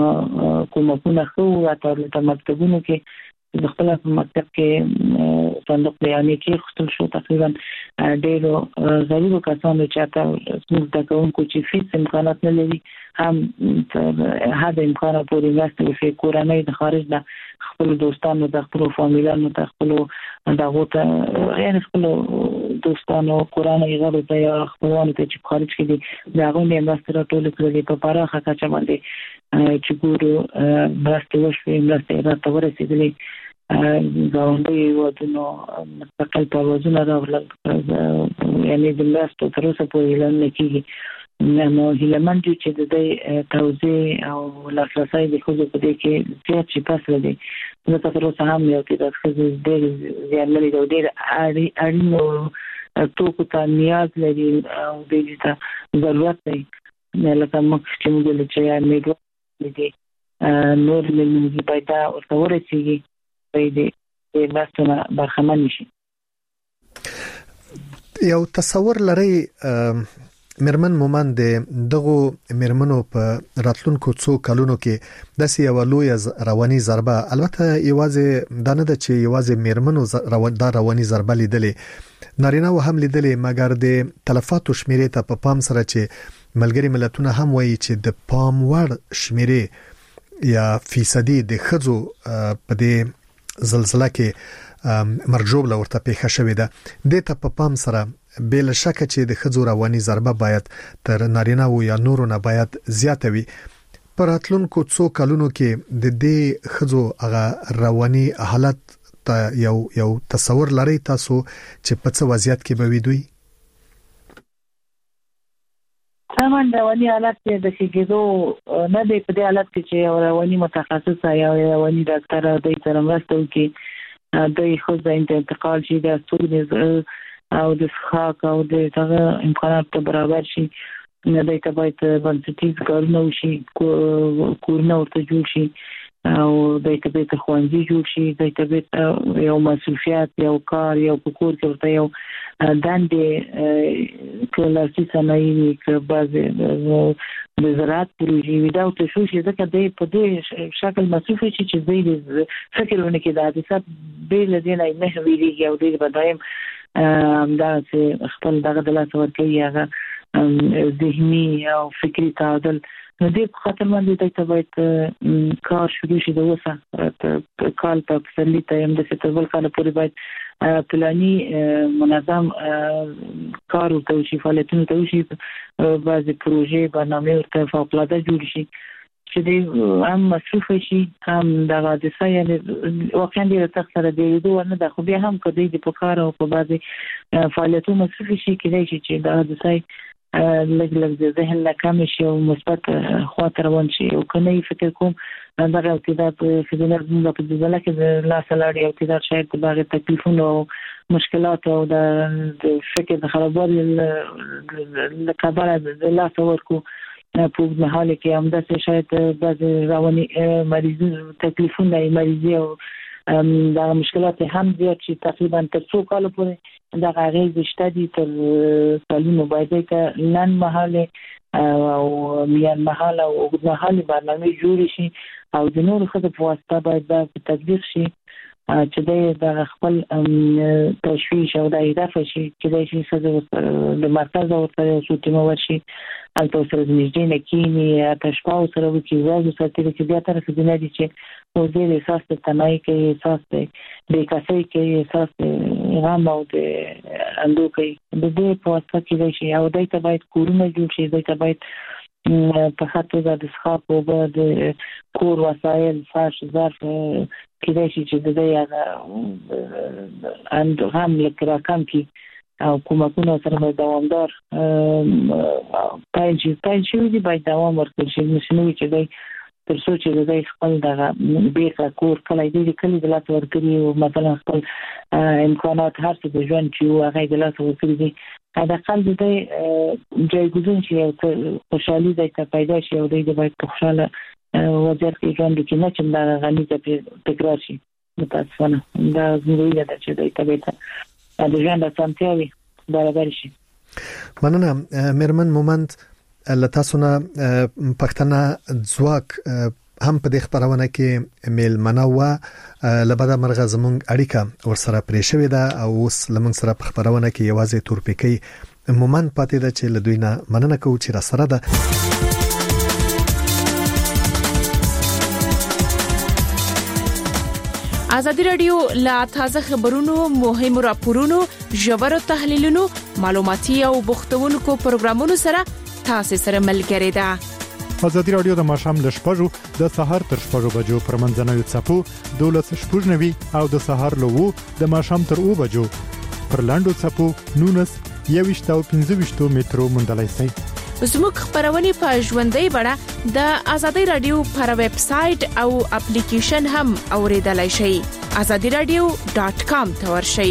کومه خو راته مکتبونو کې د خپل مکتب کې صندوق بیانې کې خپل شو تقریبا ډېر غریب کسانو چې تاسو موږ د کوونکو چې فیس امکانات نه لري هم هدا امکانات پورې واسطه په کورنۍ د خارج د خپل دوستانو د خپل فامیلانو د خپل دغه ته یعنی خپل دوستانو کورنۍ غوړي ته یا خپلوانو ته چې خارج کې دي دغه نه مستر ټول کړي په پراخه کچه باندې چې ګورو مرسته وشوي مرسته راته ورسېدلې ګاونډي ودونو مستقل توازن راغله یعنی د مرستو تر اوسه پورې اعلان نه کیږي. نو هیلمن چې د توزیع او لاسرسي د خو په دې کې زیات شي پاس لري نو تر اوسه هم یو کې د خو ډېر زیات لري او ډېر اړینو توکو ته نیاز لري او د دې ته ضرورت دی لکه موږ چې موږ له چې میډو دي نور ملي پیدا او ورسیږي د مستونه برخمن شي. یو تصور لري مرمن مومند دغه مرمنو په راتلونکو څو کلونو کې د سیاو لوی رواني ضربه البته یوازې دانه د چې یوازې مرمنو رواني ضربه لیدلې نارینه و هم لیدلې مګر د تلفاتو شمیرې ته په پام سره چې ملګری ملتونه هم وایي چې د پام وړ شمیرې یا فیصدي د خزو په دې زلزلہ کې مرجوب لورته پیښه شوې ده د ته په پام سره بل شک چې د خزو رواني ضربه باید تر نارینه او یا نورو نه باید زیاته وي. پراتلونکو څو کلونو کې د دې خزو هغه رواني حالت ته یو تصور لري تاسو چې په څه وضعیت کې به وي دوی؟ سامان رواني حالت د شګیدو نه دی په دې حالت کې چې رواني متخصص یا رواني ډاکټر د سره مرسته کوي د خو د انتقال شي د ستوري او د ښاک او د هغه امکانات ته برابر شي نه د باید بنسټیز کارونه وشي کورونه ورته جوړ شي او د طبيعت خوندي جوړ شي د طبيعت یو مسؤلیت یو کار یو کور کې ورته یو دندې کلاسي صنایع کې بعض د زراعت پروژې وي دا ته شو چې ځکه د په دې شکل مصرف شي چې د فکرونه کې د حادثات به لدينا نه ویلي او د بدایم دا چې خپل دغه د لاس ورکوي هغه ذهني او فکری تعادل نو دې خاطر باندې د باید کار شروع شي د وسه کال په پسلی ته هم د ستبل کال پورې باید پلاني منظم کار او توشي فعالیتونه توشي بعضي پروژې برنامه ورته فوق‌العاده جوړ شي چې د هم مصرف شي هم د حادثه یعنی واقعا د تخسر دی دوه نه د خو بیا هم کدی د پکار او په بعضي فعالیتونو مصرف شي کېدای شي چې د حادثه لږ د ذهن لا کم شي او مثبت خاطر روان شي او کني فکر کوم دغه ابتداء په فزیکل په ځل کې د لاس لاړ یو ابتداء شاید د باغ تکلیفونو او مشکلات او د فکر د خرابوالي د کبره د لاس ورکو په محل کې هم د شاید بعض رواني مریضو تکلیفونه مریضي او دا مشکلات هم زیات شي تقریبا تر 2 کال پورې دا غیر شته تر سالونو باید کې نن محله او میان محله او وګړي محله برنامه جوړ شي او د نورو خدای په واسطه باید دا تطبیق شي چې د خپل تشویش او د اضافه شي چې د شي د مرکز او سوتیمو ورشي البته سره د نږدې نکینی تشپاو سره وکي واځو ساتل کې بیا تر څه نه دي چې او دې احساس ته تنای کې احساس ته د کاسي کې احساس ته غم او د اندو کې د دې په واسطه کې شي او دای ته باید کورونه جوړ شي دای ته باید په خاطر د اسخاپ او د کور وسایل فرش ظرف کې شي چې د دې اند هم لکه رقم کې او کومکونه سره دوامدار پایل شي دی باید دوام ورکړي چې نشنوي چې دی تر څو چې د خپل دغه بیخه کور کله د لاس ورکړي او مثلا خپل امکانات هر څه د ژوند چې هغه د لاس ورکړي دي دا قلب د جایګزین شي او خوشحالي د پیدا شي او د باید خوشاله وضعیت کې ژوند کې نه چې دا غني د تکرار شي متاسفانه دا زموږ د چې د طبيعت د ژوند سمتیاوي برابر شي مننه مرمن مومند لتاسونه پښتنه ځواک هم په دې خبرونه کې میلمنه و لبدا مرغه زمونږ اړیکه ورسره پرې شوې ده او اوس لمنګ سره په خبرونه کې یوازې تورپیکي مومند پاتې ده چې لدوینه مننه کوم چې را سره ده ازادي رادیو لا تازه خبرونو مهمو راپورونو ژورو تحلیلونو معلوماتي او بوختونکو پروګرامونو سره تاسو سره ملګری ده ازادي رادیو د ماشام ل شپږو د سحر تر شپږو بجو پر منځنوي چپو 12:90 او د سحر له 2 د ماشام تر 2 بجو پر لاندو چپو 19 او 15 مترو مندلای سي زموږ خبرونه په ژوندۍ بڼه د ازادي رادیو پر ویب سټ او اپلیکیشن هم اوریدلای شئ azadiradio.com ته ورشئ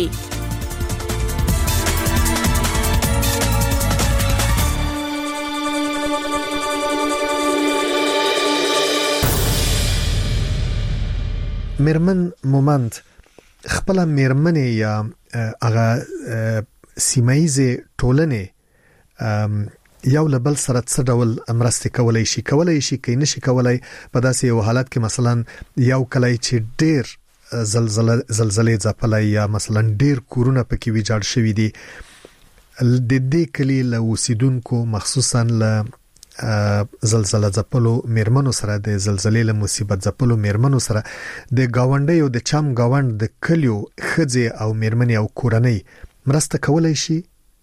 مرمن مومند خپل مرمنه یا هغه سیمایزه ټولنه یو لبل سره څه ډول امرسته کولای شي کې نشي کولای په داسې یو حالت کې مثلا یو کله چې ډیر زلزلې ځپلای یا مثلا ډیر کورونه پکې ویجاړ شوی دي د دې کلی له اوسیدونکو مخصوصا له زلزلہ ځپلو میرمنو سره د زلزلې له مصیبت ځپلو میرمنو سره د گاونډي او د چم گاوند د کلیو خځې او میرمنې او کورنۍ مرسته کولای شي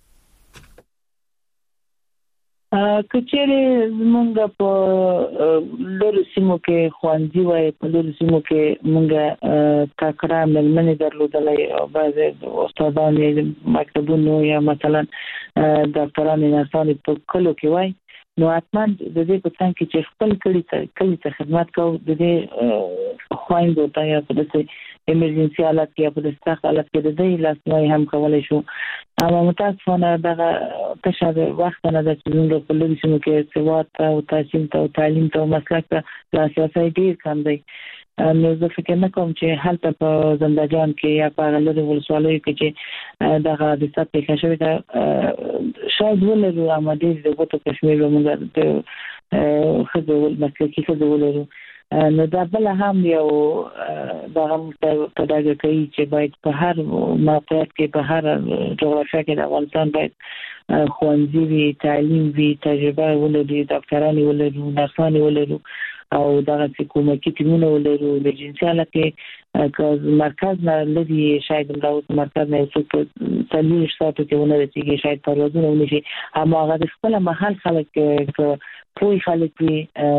کچېره زمونږ په لوري سیمو کې خوانځي وای په لوري سیمو کې مونږه تاکرا ملمنې درلودلای او بعضي استادان مکتبونو یا مثلا ډاکټرانو نرسانو په کلو کې وای نو اتمن د دې په څنګه چې خپل کلی ته خدمت کو د دې خويندو ته یا په دې ایمرجنسي حالت کې په دې سخت حالت کې د دې لاسنوي هم کولای شو اما متاسفانه دغه تشابه وخت نه د څنګه په لوري سیمو کې سواد او تعلیم ته مسلک ته لاسرسي ډیر کم دی نو زه فکر نه کوم چې هلته په زندګان کې یا په غلره ولسوالۍ کې چې دغه د ساتي کښوي دا شاید ولرو اماده د وټو کشمیر موږ د خدو مسلکي خدو ولرو نو دا بل هم یو دغه پدغه کوي چې باید په هر موقعیت کې په هر جغرافیه کې د افغانستان باید خوندې وي تعلیم وي تجربه ولري ډاکټران ولري نرسان ولري او دغه حکومتي ټیمونه ولرو د جنسیاله کې مرکز نه لدی شاید د مرکز نه څه تلوي شاتو کې ونه رسیږي شاید پروازونه ونشي اما هغه خپل محل خلک پوي خلک وي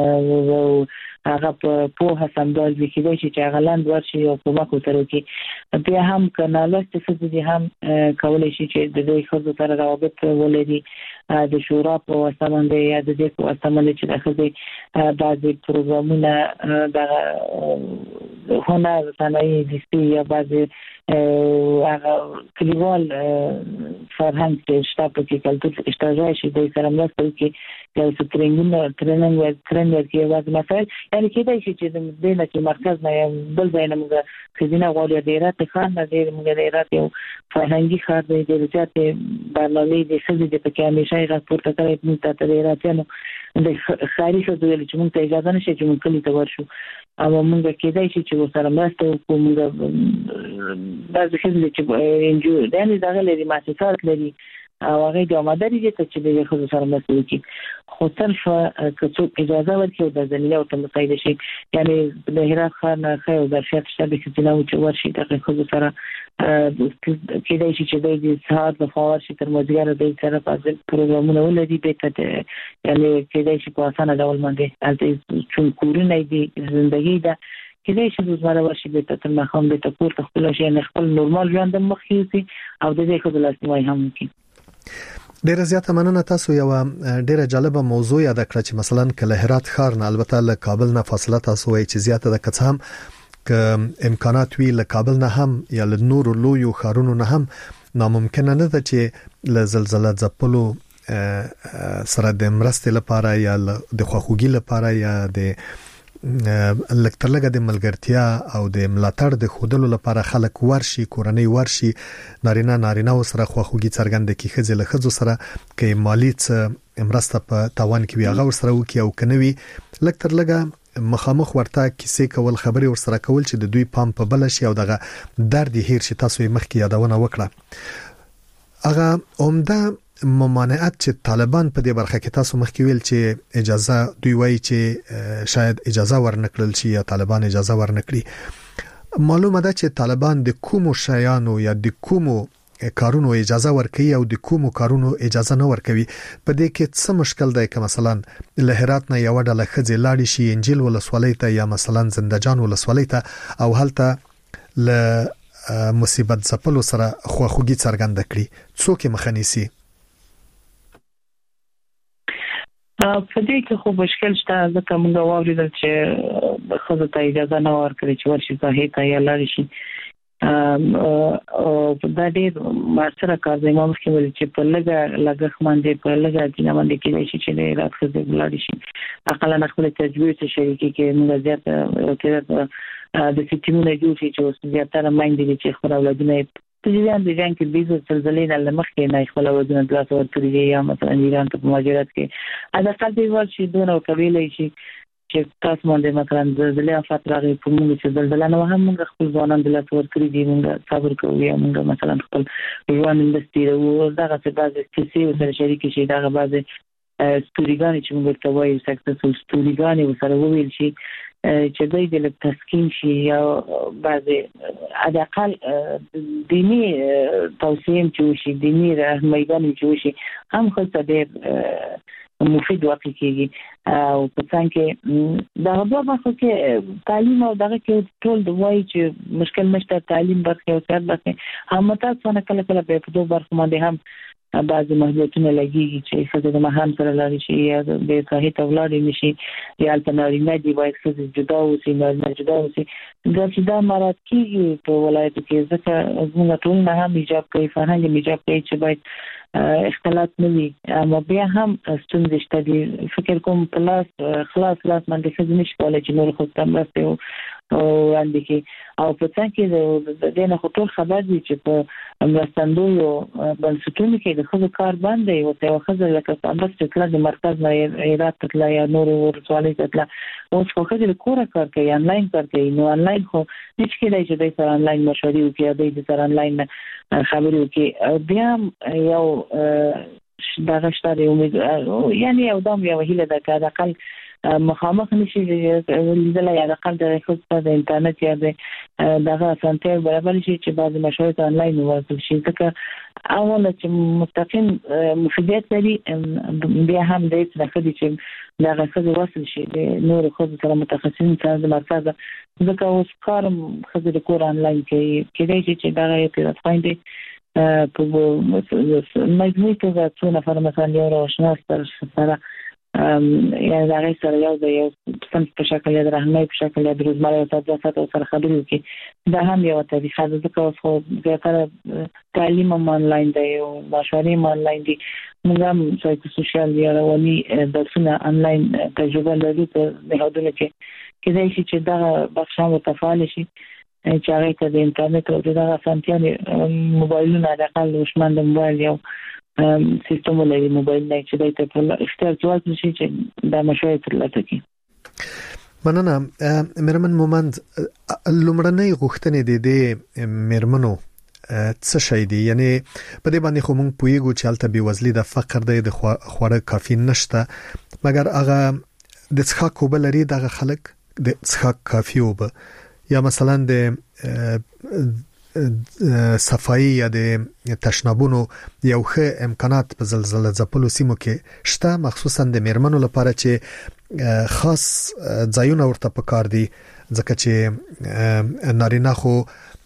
هغه په هڅمدار وي چې هغه لاند ورشي او کومک وکړي بیا هم کنالست څه دي هم کولای شي چې د دوی خزو سره روابط ولري د شورا په واسطه باندې یا د دې په واسطه باندې چې دغه بعضي پروګرامونه د هنر صنایع دستي یا بعضي هغه کلیوال فرهنګ چې شته په کلتور کې شته شي د سره مرسته کوي یو څه ټریننګ ورکړي واځي مثلا یعنی کېدای شي چې د دې چې مرکز نه بل ځای نه موږ خزینه غوړي د رات خان نه د موږ د رات یو فرهنګي خار دی د رات برنامه د خزې د پکې همیشه راپورته کوي موږ ته د راتونو د خاري شو ویل چې موږ ته اجازه نشي چې موږ کلی ته ورشو او موږ کېدای شي چې وسره مرسته وکړو موږ بعض خزې چې انجو د دغه لري مؤسسات لري او هغه د آمادګۍ ته چې د خزو سره مرسته وکړي خو صرف که اجازه ورکړي د زمينه او تمثيل شي یعنی د هرات خان خو د شرط شته چې نو چې ورشي د خزو سره کېدای شي چې د سهار د فوار شي تر مازیګر د سره په پروګرامونه ولري به ته یعنی کېدای شي په اسانه ډول باندې البته چې کورونه دي ژوندۍ ده کله چې د زما ورشي به ته مخام به ته کور خپل شي نه خپل نورمال ژوند مخکې او د دې خو د لاسنیوي هم کوي ډیره زیاته مننه تاسو یو ډیره جالبه موضوع یاد کړ چې مثلا کله هرات ښار نه البته له کابل نه فاصله تاسو وایي چې زیاته د کڅ هم ک امکانات وی له کابل نه هم یا له نور لوی خارونو نه هم ناممکن نه ده چې له زلزلہ ځپلو سره د مرستې لپاره یا د خوخوږي لپاره یا د لکترلګه د ملګرتیا او د ملاتړ د خودلو لپاره خلک ورشي کورنۍ ورشي نارینه سره خوخوږي څرګند کی خزل خزو سره کې مالی څه مرسته په تاوان کې وی هغه سره وکي او کنوي لکترلګه مخامخ ورته کیسې کول خبري ور سره کول چې د دوی پام په بل شي او دغه درد هیر شي تاسو یې مخکې یادونه وکړه هغه عمده ممانعت چې طالبان په دې برخه کې تاسو مخکې ویل چې اجازه دوی وایي چې شاید اجازه ورنکړل شي یا طالبان اجازه ورنکړي معلومه ده چې طالبان د کومو شیانو یا د کومو کارونو اجازه ورکوي او د کومو کارونو اجازه نه ورکوي په دې کې څه مشکل دی که مثلا له هرات نه یو ډله خځې لاړ شي انجیل ولسوالۍ ته یا مثلا زندجان ولسوالۍ ته او هلته له مصیبت ځپلو سره خوخوږي څرګنده کړي څوک مخنیسي په دې کې خو مشکل شته ځکه موږ واورېدل چې خزه ته اجازه نه ورکړي چې ورشي ځای ته یا لاړ شي او دا ډېر ماسره کار دی ما مخکې ویل چې په لږه باندې په لږه کې باندې کې شي چې رات خزه لاړ شي اقل نه خپل تجربه شریکي کې موږ زیات د سیټیمونه جوړ شي چې زیاتره مایندې چې خپل اولادونه تجربه د ځان کې د زلزلې نه مخکې نه خپل وزن د لاس ورکړي یا مثلا ایران ته مهاجرت کې ادا کال دی ورشي دونه قبيله شي چې تاسو باندې مثلا زلزلې افات راغلي په موږ چې زلزلہ نه هم موږ خپل ځوانان د لاس ورکړي دي موږ صبر کوو یا موږ مثلا خپل ژوند اندستري او دغه څه بعضې کیسې سره شریک شي دغه بعضې ستوريګانې چې موږ ته وایو سکسسفل ستوريګانې سره وویل شي چې دوی د تسکین شي یا بعضې اقل دینی توصیه چې شي دینی راهنمایي چې شي هم خو ډېر مفید واقع کیږي او په څنګه دا په واقع کې تعلیم او دغه کې ټول د وایي چې مشکل نشته تعلیم برخه او کار برخه هم تاسو نه کله په دوه برخه باندې هم بعض محدودیتونه لګیږي چې خزه د مهام سره لري شي یا د صحیح تولاد نشي یا البته نه دی باید خزه جدا او سي نه جدا او سي دا چې دا مراد کیږي په ولایت کې ځکه موږ ټول نه هم ایجاب کوي فرهنګ ایجاب کوي چې باید اختلاط نه وي اما بیا هم ستونزې شته دي فکر کوم پلاس خلاص باندې خزه نشي کولای چې نور خو تم راځي وړاندې کې او په څنګه کې د دې نه ټول خبر دي چې په مرستندویو بنسټونو کې د خپل کار باندې او ته خزر لکه څنګه چې کله د مرکز نه ایرات تطلا یا نور ورسوالي تطلا اوس خو خزر کوره کار کوي انلاین کار کوي نو انلاین خو هیڅ کله چې د انلاین مشورې وکړي د سره انلاین خبرې وکړي بیا یو دا غشتاري امید یعنی یو دام یو هیله ده چې اقل مخامخ نشي لیدل یا اقل د خود په انټرنیټ یا دغه اسانتیا برابر شي چې بعض مشورې انلاین ورکړل شي ځکه اوله چې مستقیم مفیدیت لري بیا هم د دې څخه چې دغه څه وصل شي د نور خود سره متخصصین سره د مرکز ځکه اوس کارم خزر کور انلاین کې چې دغه یو پلاتفورم په مجموعي توګه څو نفر مثلا یو روشنه سره یعنی دا غي سره یو سم په شکل د راهنمای په شکل د روزمره تدریسات سره خبرې وکړي دا هم یو طریقه ده چې خو زیاتره تعلیم آنلاین دی او مشورې آنلاین دي موږ هم سایت سوشل یا رواني درسونه آنلاین تجربه لرو په نهادونو کې دا چې دا بخښه متفاعل شي چې هغه ته د انټرنیټ او د اسانتیاو موبایلونو د اقل وشمن د موبایل یو سیستم لري موبایل نه چې د ته اختیار جواز نشي چې دا مشوره ترلاسه کړي مننه مرمن مومند لومړنۍ غوښتنې د مرمنو څه شي دي یعنی په دې باندې خو موږ پویګو چې الته بي وزلي د فقر د خوړه کافي نشته مګر هغه د څخه کوبل لري دغه خلک د څخه کافي وب یا مثلا د صفایي یا د تشنابونو یو ښه امکانات په زلزلې ځپلو سیمو کې شته مخصوصا د میرمنو لپاره چې خاص ځایونه ورته پکار دي ځکه چې نارینه خو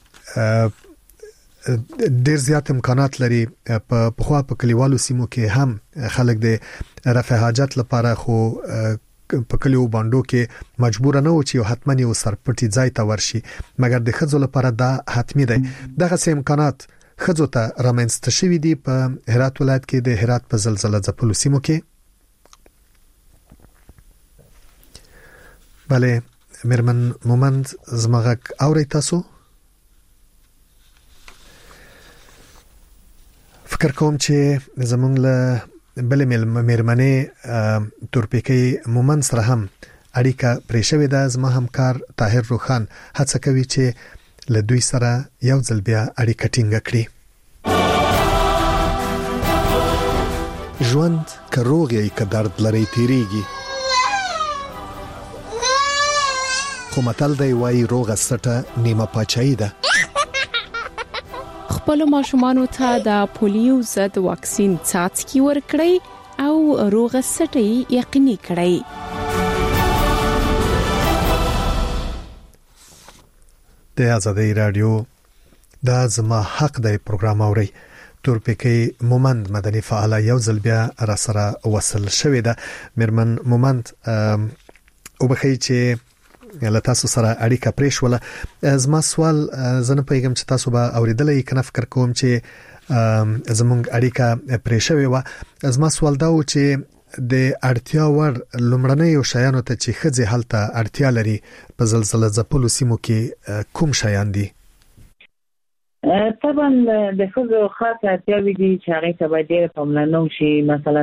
ډیر زیات امکانات لري په خوا په کلیوالو سیمو کې هم خلک د رفع حاجت لپاره خو په کلیو باندې کې مجبور نه و چې حتماً یو سرپټي ځای ته ورشي مګر د خځو لپاره دا حتمی دی دغه سه امکانات خځو ته رامنځته شوي دي په هرات ولایت کې د هرات په زلزلې ځپلو سیمو کې bale مرمن مومند زمغه اوري تاسو فکر کوم چې زمونږ له بل میرمنې تورپیکي مومن سره هم اړیکه پرې شوې ده زما همکار طاهر روخان هڅه کوي چې له دوی سره یو ځل بیا اړیکه ټینګه کړي ژوند کروغي ک درد لري تیریږي خو متل دی وای روغه سټه نیمه پاچای ده خپل ماشومان ته د پولیو ضد واکسین څاڅکي ورکړئ او روغه سټي یقیني کړئ د آزادۍ رادیو د زما حق د پروګرام اوري تورپیکي مومند مدني فعال یو ځل بیا را سره وصل شوې ده مرمن مومند او بخی چې له تاسو سره اړیکه پرېښوله زما سوال زنه پیغام چې تاسو به اوریدلې کنه فکر کوم چې زمونږ اړیکه پرېښوي و زما سوال دا و چې د اړتیا ور لمړنۍ شایانو ته چې خځه حالت اړتیا لري په زلزلې ځپلو سیمو کې کوم شایان دي طبعا د خزو خاص اړتیاوې دي چې هغه ته باید پاملرنه وشي مثلا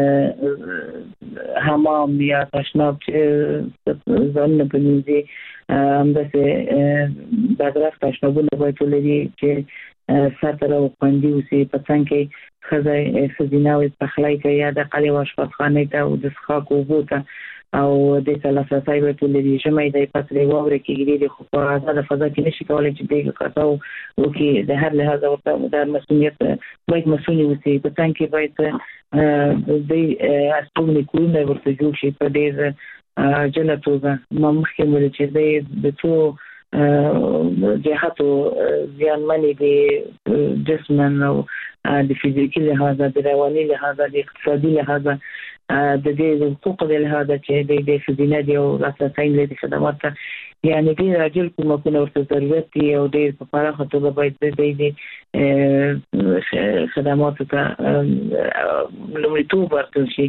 د حمام یا تشناب چې ځان په نيزي همداسې بدرخ تشنابونه باید ولري چې ساتره او خوندي وي په څنګه خزه خزیناوي پخلای کوي یا د قلي واشپزخانه ته او د څښاک اوبو ته او د ثلاثه باید ولري چې مې د پاتري ووري کې د خو په آزاد فضا کې نشي کولای چې دغه کارو وکي د هر لحاظ ورته د مسؤلیت باید مسؤل وي په څنګه باید د اسټونی کولونه ورته جوړ شي په دې جلاتوګه مخکې مل چې د څو جهاتو ځانمنې دي جسمن او د فزیکي لحاظ د رواني لحاظ د اقتصادي لحاظ د دې حقوق د لحاظ چې د خزینه دی او لاسرسي لري خدمات یعنی ډیر راجل کومه ورته ضرورت دی او ډیر په پراخه توګه باید د خدمات ته لومړیتوب ورکړل شي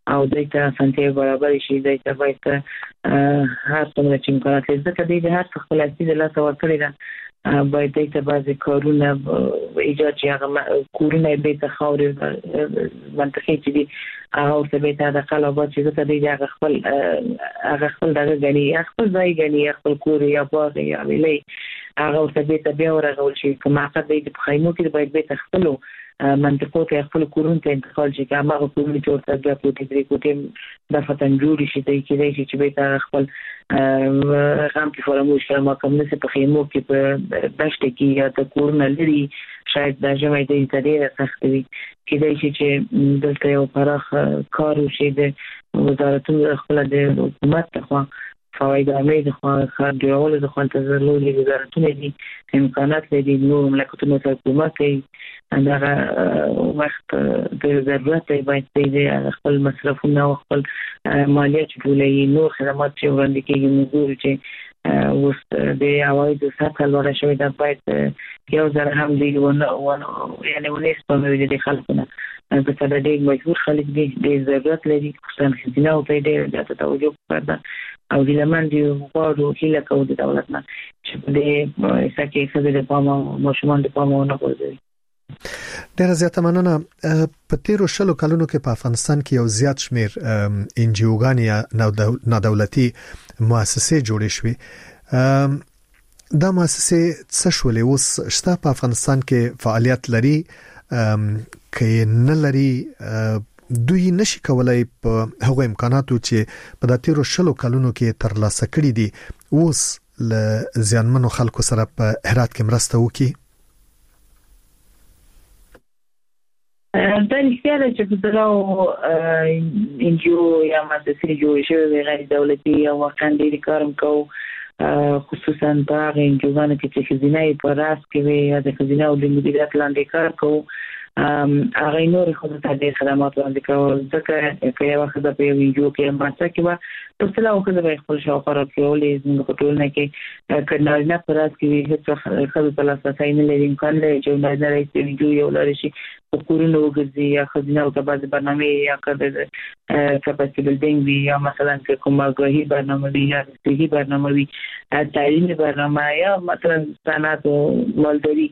او دایته سنتي برابر شي دایته باید هر څومره چې امکانات لري ځکه د هر څه خلاصي د لاس ورکړي ده باید دایته بعضی کارونه ایجاد شي هغه کورونه به ته خاورې منطقي چې دي او ته به ته د قلابات چې ته دې هغه خپل دغه غني خپل ځای غني خپل کور یا باغ یا ویلې هغه ته به ته بیا ورغول شي کوم عقد دې په خیمو کې باید به تخپلو منطقو ته خپل کورونه ته انتقال شي که هغه کورونه چې ورته بیا کوټې درې کوټې د فتن جوړ شي د کېدای شي چې به ته خپل غم کې فراموش کړم ما کوم څه په خیمو کې په دشت کې یا د کورونه لري شاید د ژمي د ډېر سخت وي کېدای شي چې دلته یو پراخ کار وشي د وزارتونو خپل د حکومت ته فواید امید خو خار جوړول د خپل تزلولي وزارتونه دي امکانات لري نور مملکتونو ته حکومت کوي دا وخت د ضرورت باید د خپل مصرفونه او خپل مالیات ټولې نور خدمات چې وړاندې کیږي موږ چې اوس د عواید سطح لوړه شوې ده باید یو ځل هم دی ونه یعنی ونه سپموي د خلکونه په څه ډېر مجبور خلک دي د ضرورت لري خصوصا خزینه او په دې د توجه کړه او د لمن دی غواړو هیله کوو د دولت نه چې د سکه څه د پامو مشمول د پامو نه کوي. ډېر زیاته مننه. په تیرو شلو کلونو کې په افغانستان کې یو زیات شمیر انجیوګان یا نادولتي مؤسسې جوړې شوې. دا مؤسسې څه شولې اوس شته په افغانستان کې فعالیت لري کې نه لري دوی نشي کولای په هغه امکاناتو چې په د تیرو شلو کلونو کې ترلاسه کړي دي اوس ل ځانمنو خلکو سره په هرات کې مرسته وکړي. دا رښتیا ده چې په دغه انجیو یا مؤسسې جوړې شوې غیر دولتي او واقعا ډېر کارم کوو خصوصا په هغه انجیوګانو کې چې خزینه یې په راس کې وي یا د خزینه او د مدیریت لاندې کار کوو هغه نور خو ته د خدمات وړاندې کول ځکه چې یو وخت په یو انجیو کې ماته کې و په څلور وخت به خپل شاوخوا راکولې زموږ په ټولنه کې کډنارینه پر راس کې هیڅ خبره په لاس نه لري امکان لري چې نه راځي انجیو یو لري شي په کورونو وګرځي یا خزینه او بعض برنامه یا کړه کپاسټي بلډینګ وی یا مثلا کومه غوهي برنامه وی یا صحي برنامه وی تعلیمي برنامه یا مثلا صنعت او مالداري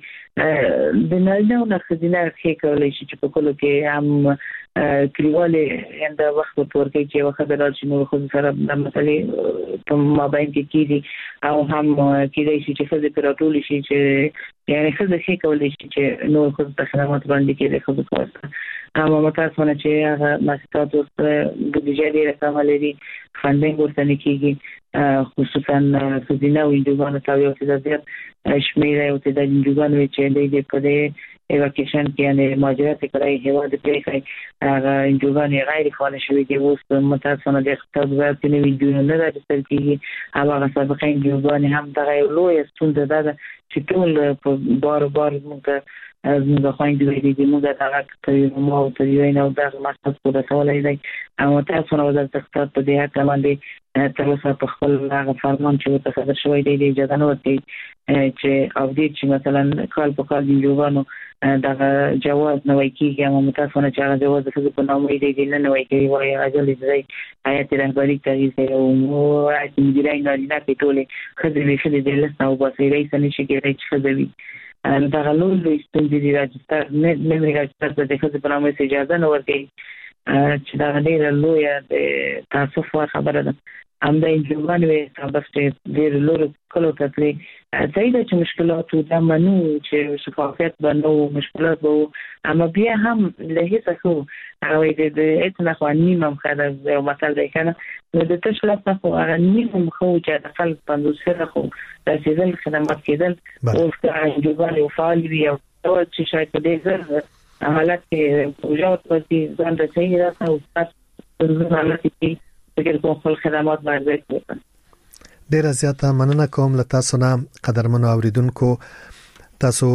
د نړیوالو خزینه کې کولای شي چې په کولو کې هم کلیواله اند وخت پورته چې وخت راځي نو خو سره د مسلې په مابین کې کیږي او هم کېدای شي چې خزه پراتول شي چې یعنی خزه کې کولای شي چې نو خو د خدمات باندې کې د خو کوسته اما متاسفانه چې هغه مؤسسات د بودیجې رقم لري فاندینګ ورته نه کیږي خصوصا خزینه او انجوګانو ته یو څه زیات شمیر او ته د انجوګانو چې د دې په دې ایواکیشن کې نه ماجرات کوي هوا د پریکای هغه انجوګانو غیر فعال شوي دي اوس متاسفانه د اقتصاد وضعیت نه ویډیو نه راځي کیږي هغه سابقه انجوګانو هم دغه لوی ستونزه ده چې ټول په بار موږ زموږ خويندې دې موږ دغه کوي مو ته یو نه دغه مقصد په تاسو دی او تاسو نو د اقتصاد په دې اړه باندې تر اوسه په خپل هغه فرمان چې تاسو صدر شوی دی اجازه نه ورته چې او دې چې مثلا کال په کال انجوګانو دغه جواز نه وای کیږي او متاسفانه چې هغه جواز د په نامه دی نه وای کیږي وای اجل دې آیت رهبری کوي او مدیرای نه نه ټوله خدمت شې د لسنه او بصیرې سنې چې کېږي چې خدمت دا غلول د ستونزې د راجستر نه راجستر د خدمت په نامه اجازه نه ورکړي چې دا ډېر لوی د تاسف خبره ده هم د انجوګانو سبسته ډېر لوی کلو تطلی سیده چې مشکلات د منو چې شفافیت بنو مشکلات وو اما بیا هم له هیڅ څه هغه د اتنا خواني مم خاله او مثلا ده کنه د تشلات نه خو هغه نیم خو چې د خلک په سره خو د سیدل خدمات کېدل او انجوګانو فعال وي او چې شاید په دې ځل حالت کې پروژه ورته ځان د صحیح راځي او تاسو حالت کې فکر کوم خپل خدمات باندې وکړئ. ډیر زیاته مننه کوم له تاسو نه قدرمنو اوریدونکو. تاسو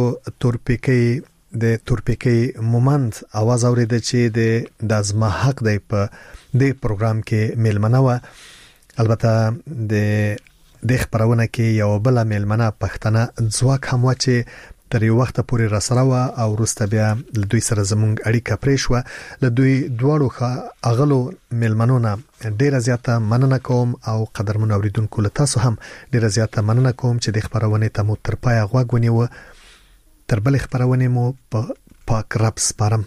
تورپیکي مومند आवाज اوریدل چې د ازما حق دی په دې پروګرام کې میلمنه و. البته د خبرونه کې یو بل میلمنه پښتنه ځواک هم و چې تر یو وخت پورې راسره و او وروسته بیا له دوی سره زموږ اړیکه پرې شو. له دوی دواړو اغلو ملمنونه ډیره زیاته مننه کوم او قدرمن اوریدونکو له تاسو هم ډیره زیاته مننه کوم چې د خبرونه ته مو تر پای غوږ ونیو. تر بل خبرونه مو په پاک رب سپارم.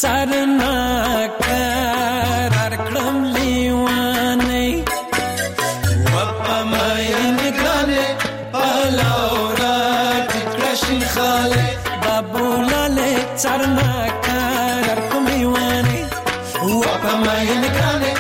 څارنا قرار کړم لیوانې وپا مین ګرانې پلورا ټکرشن خاله بابولاله څارنا قرار کړم لیوانې وپا مین ګرانې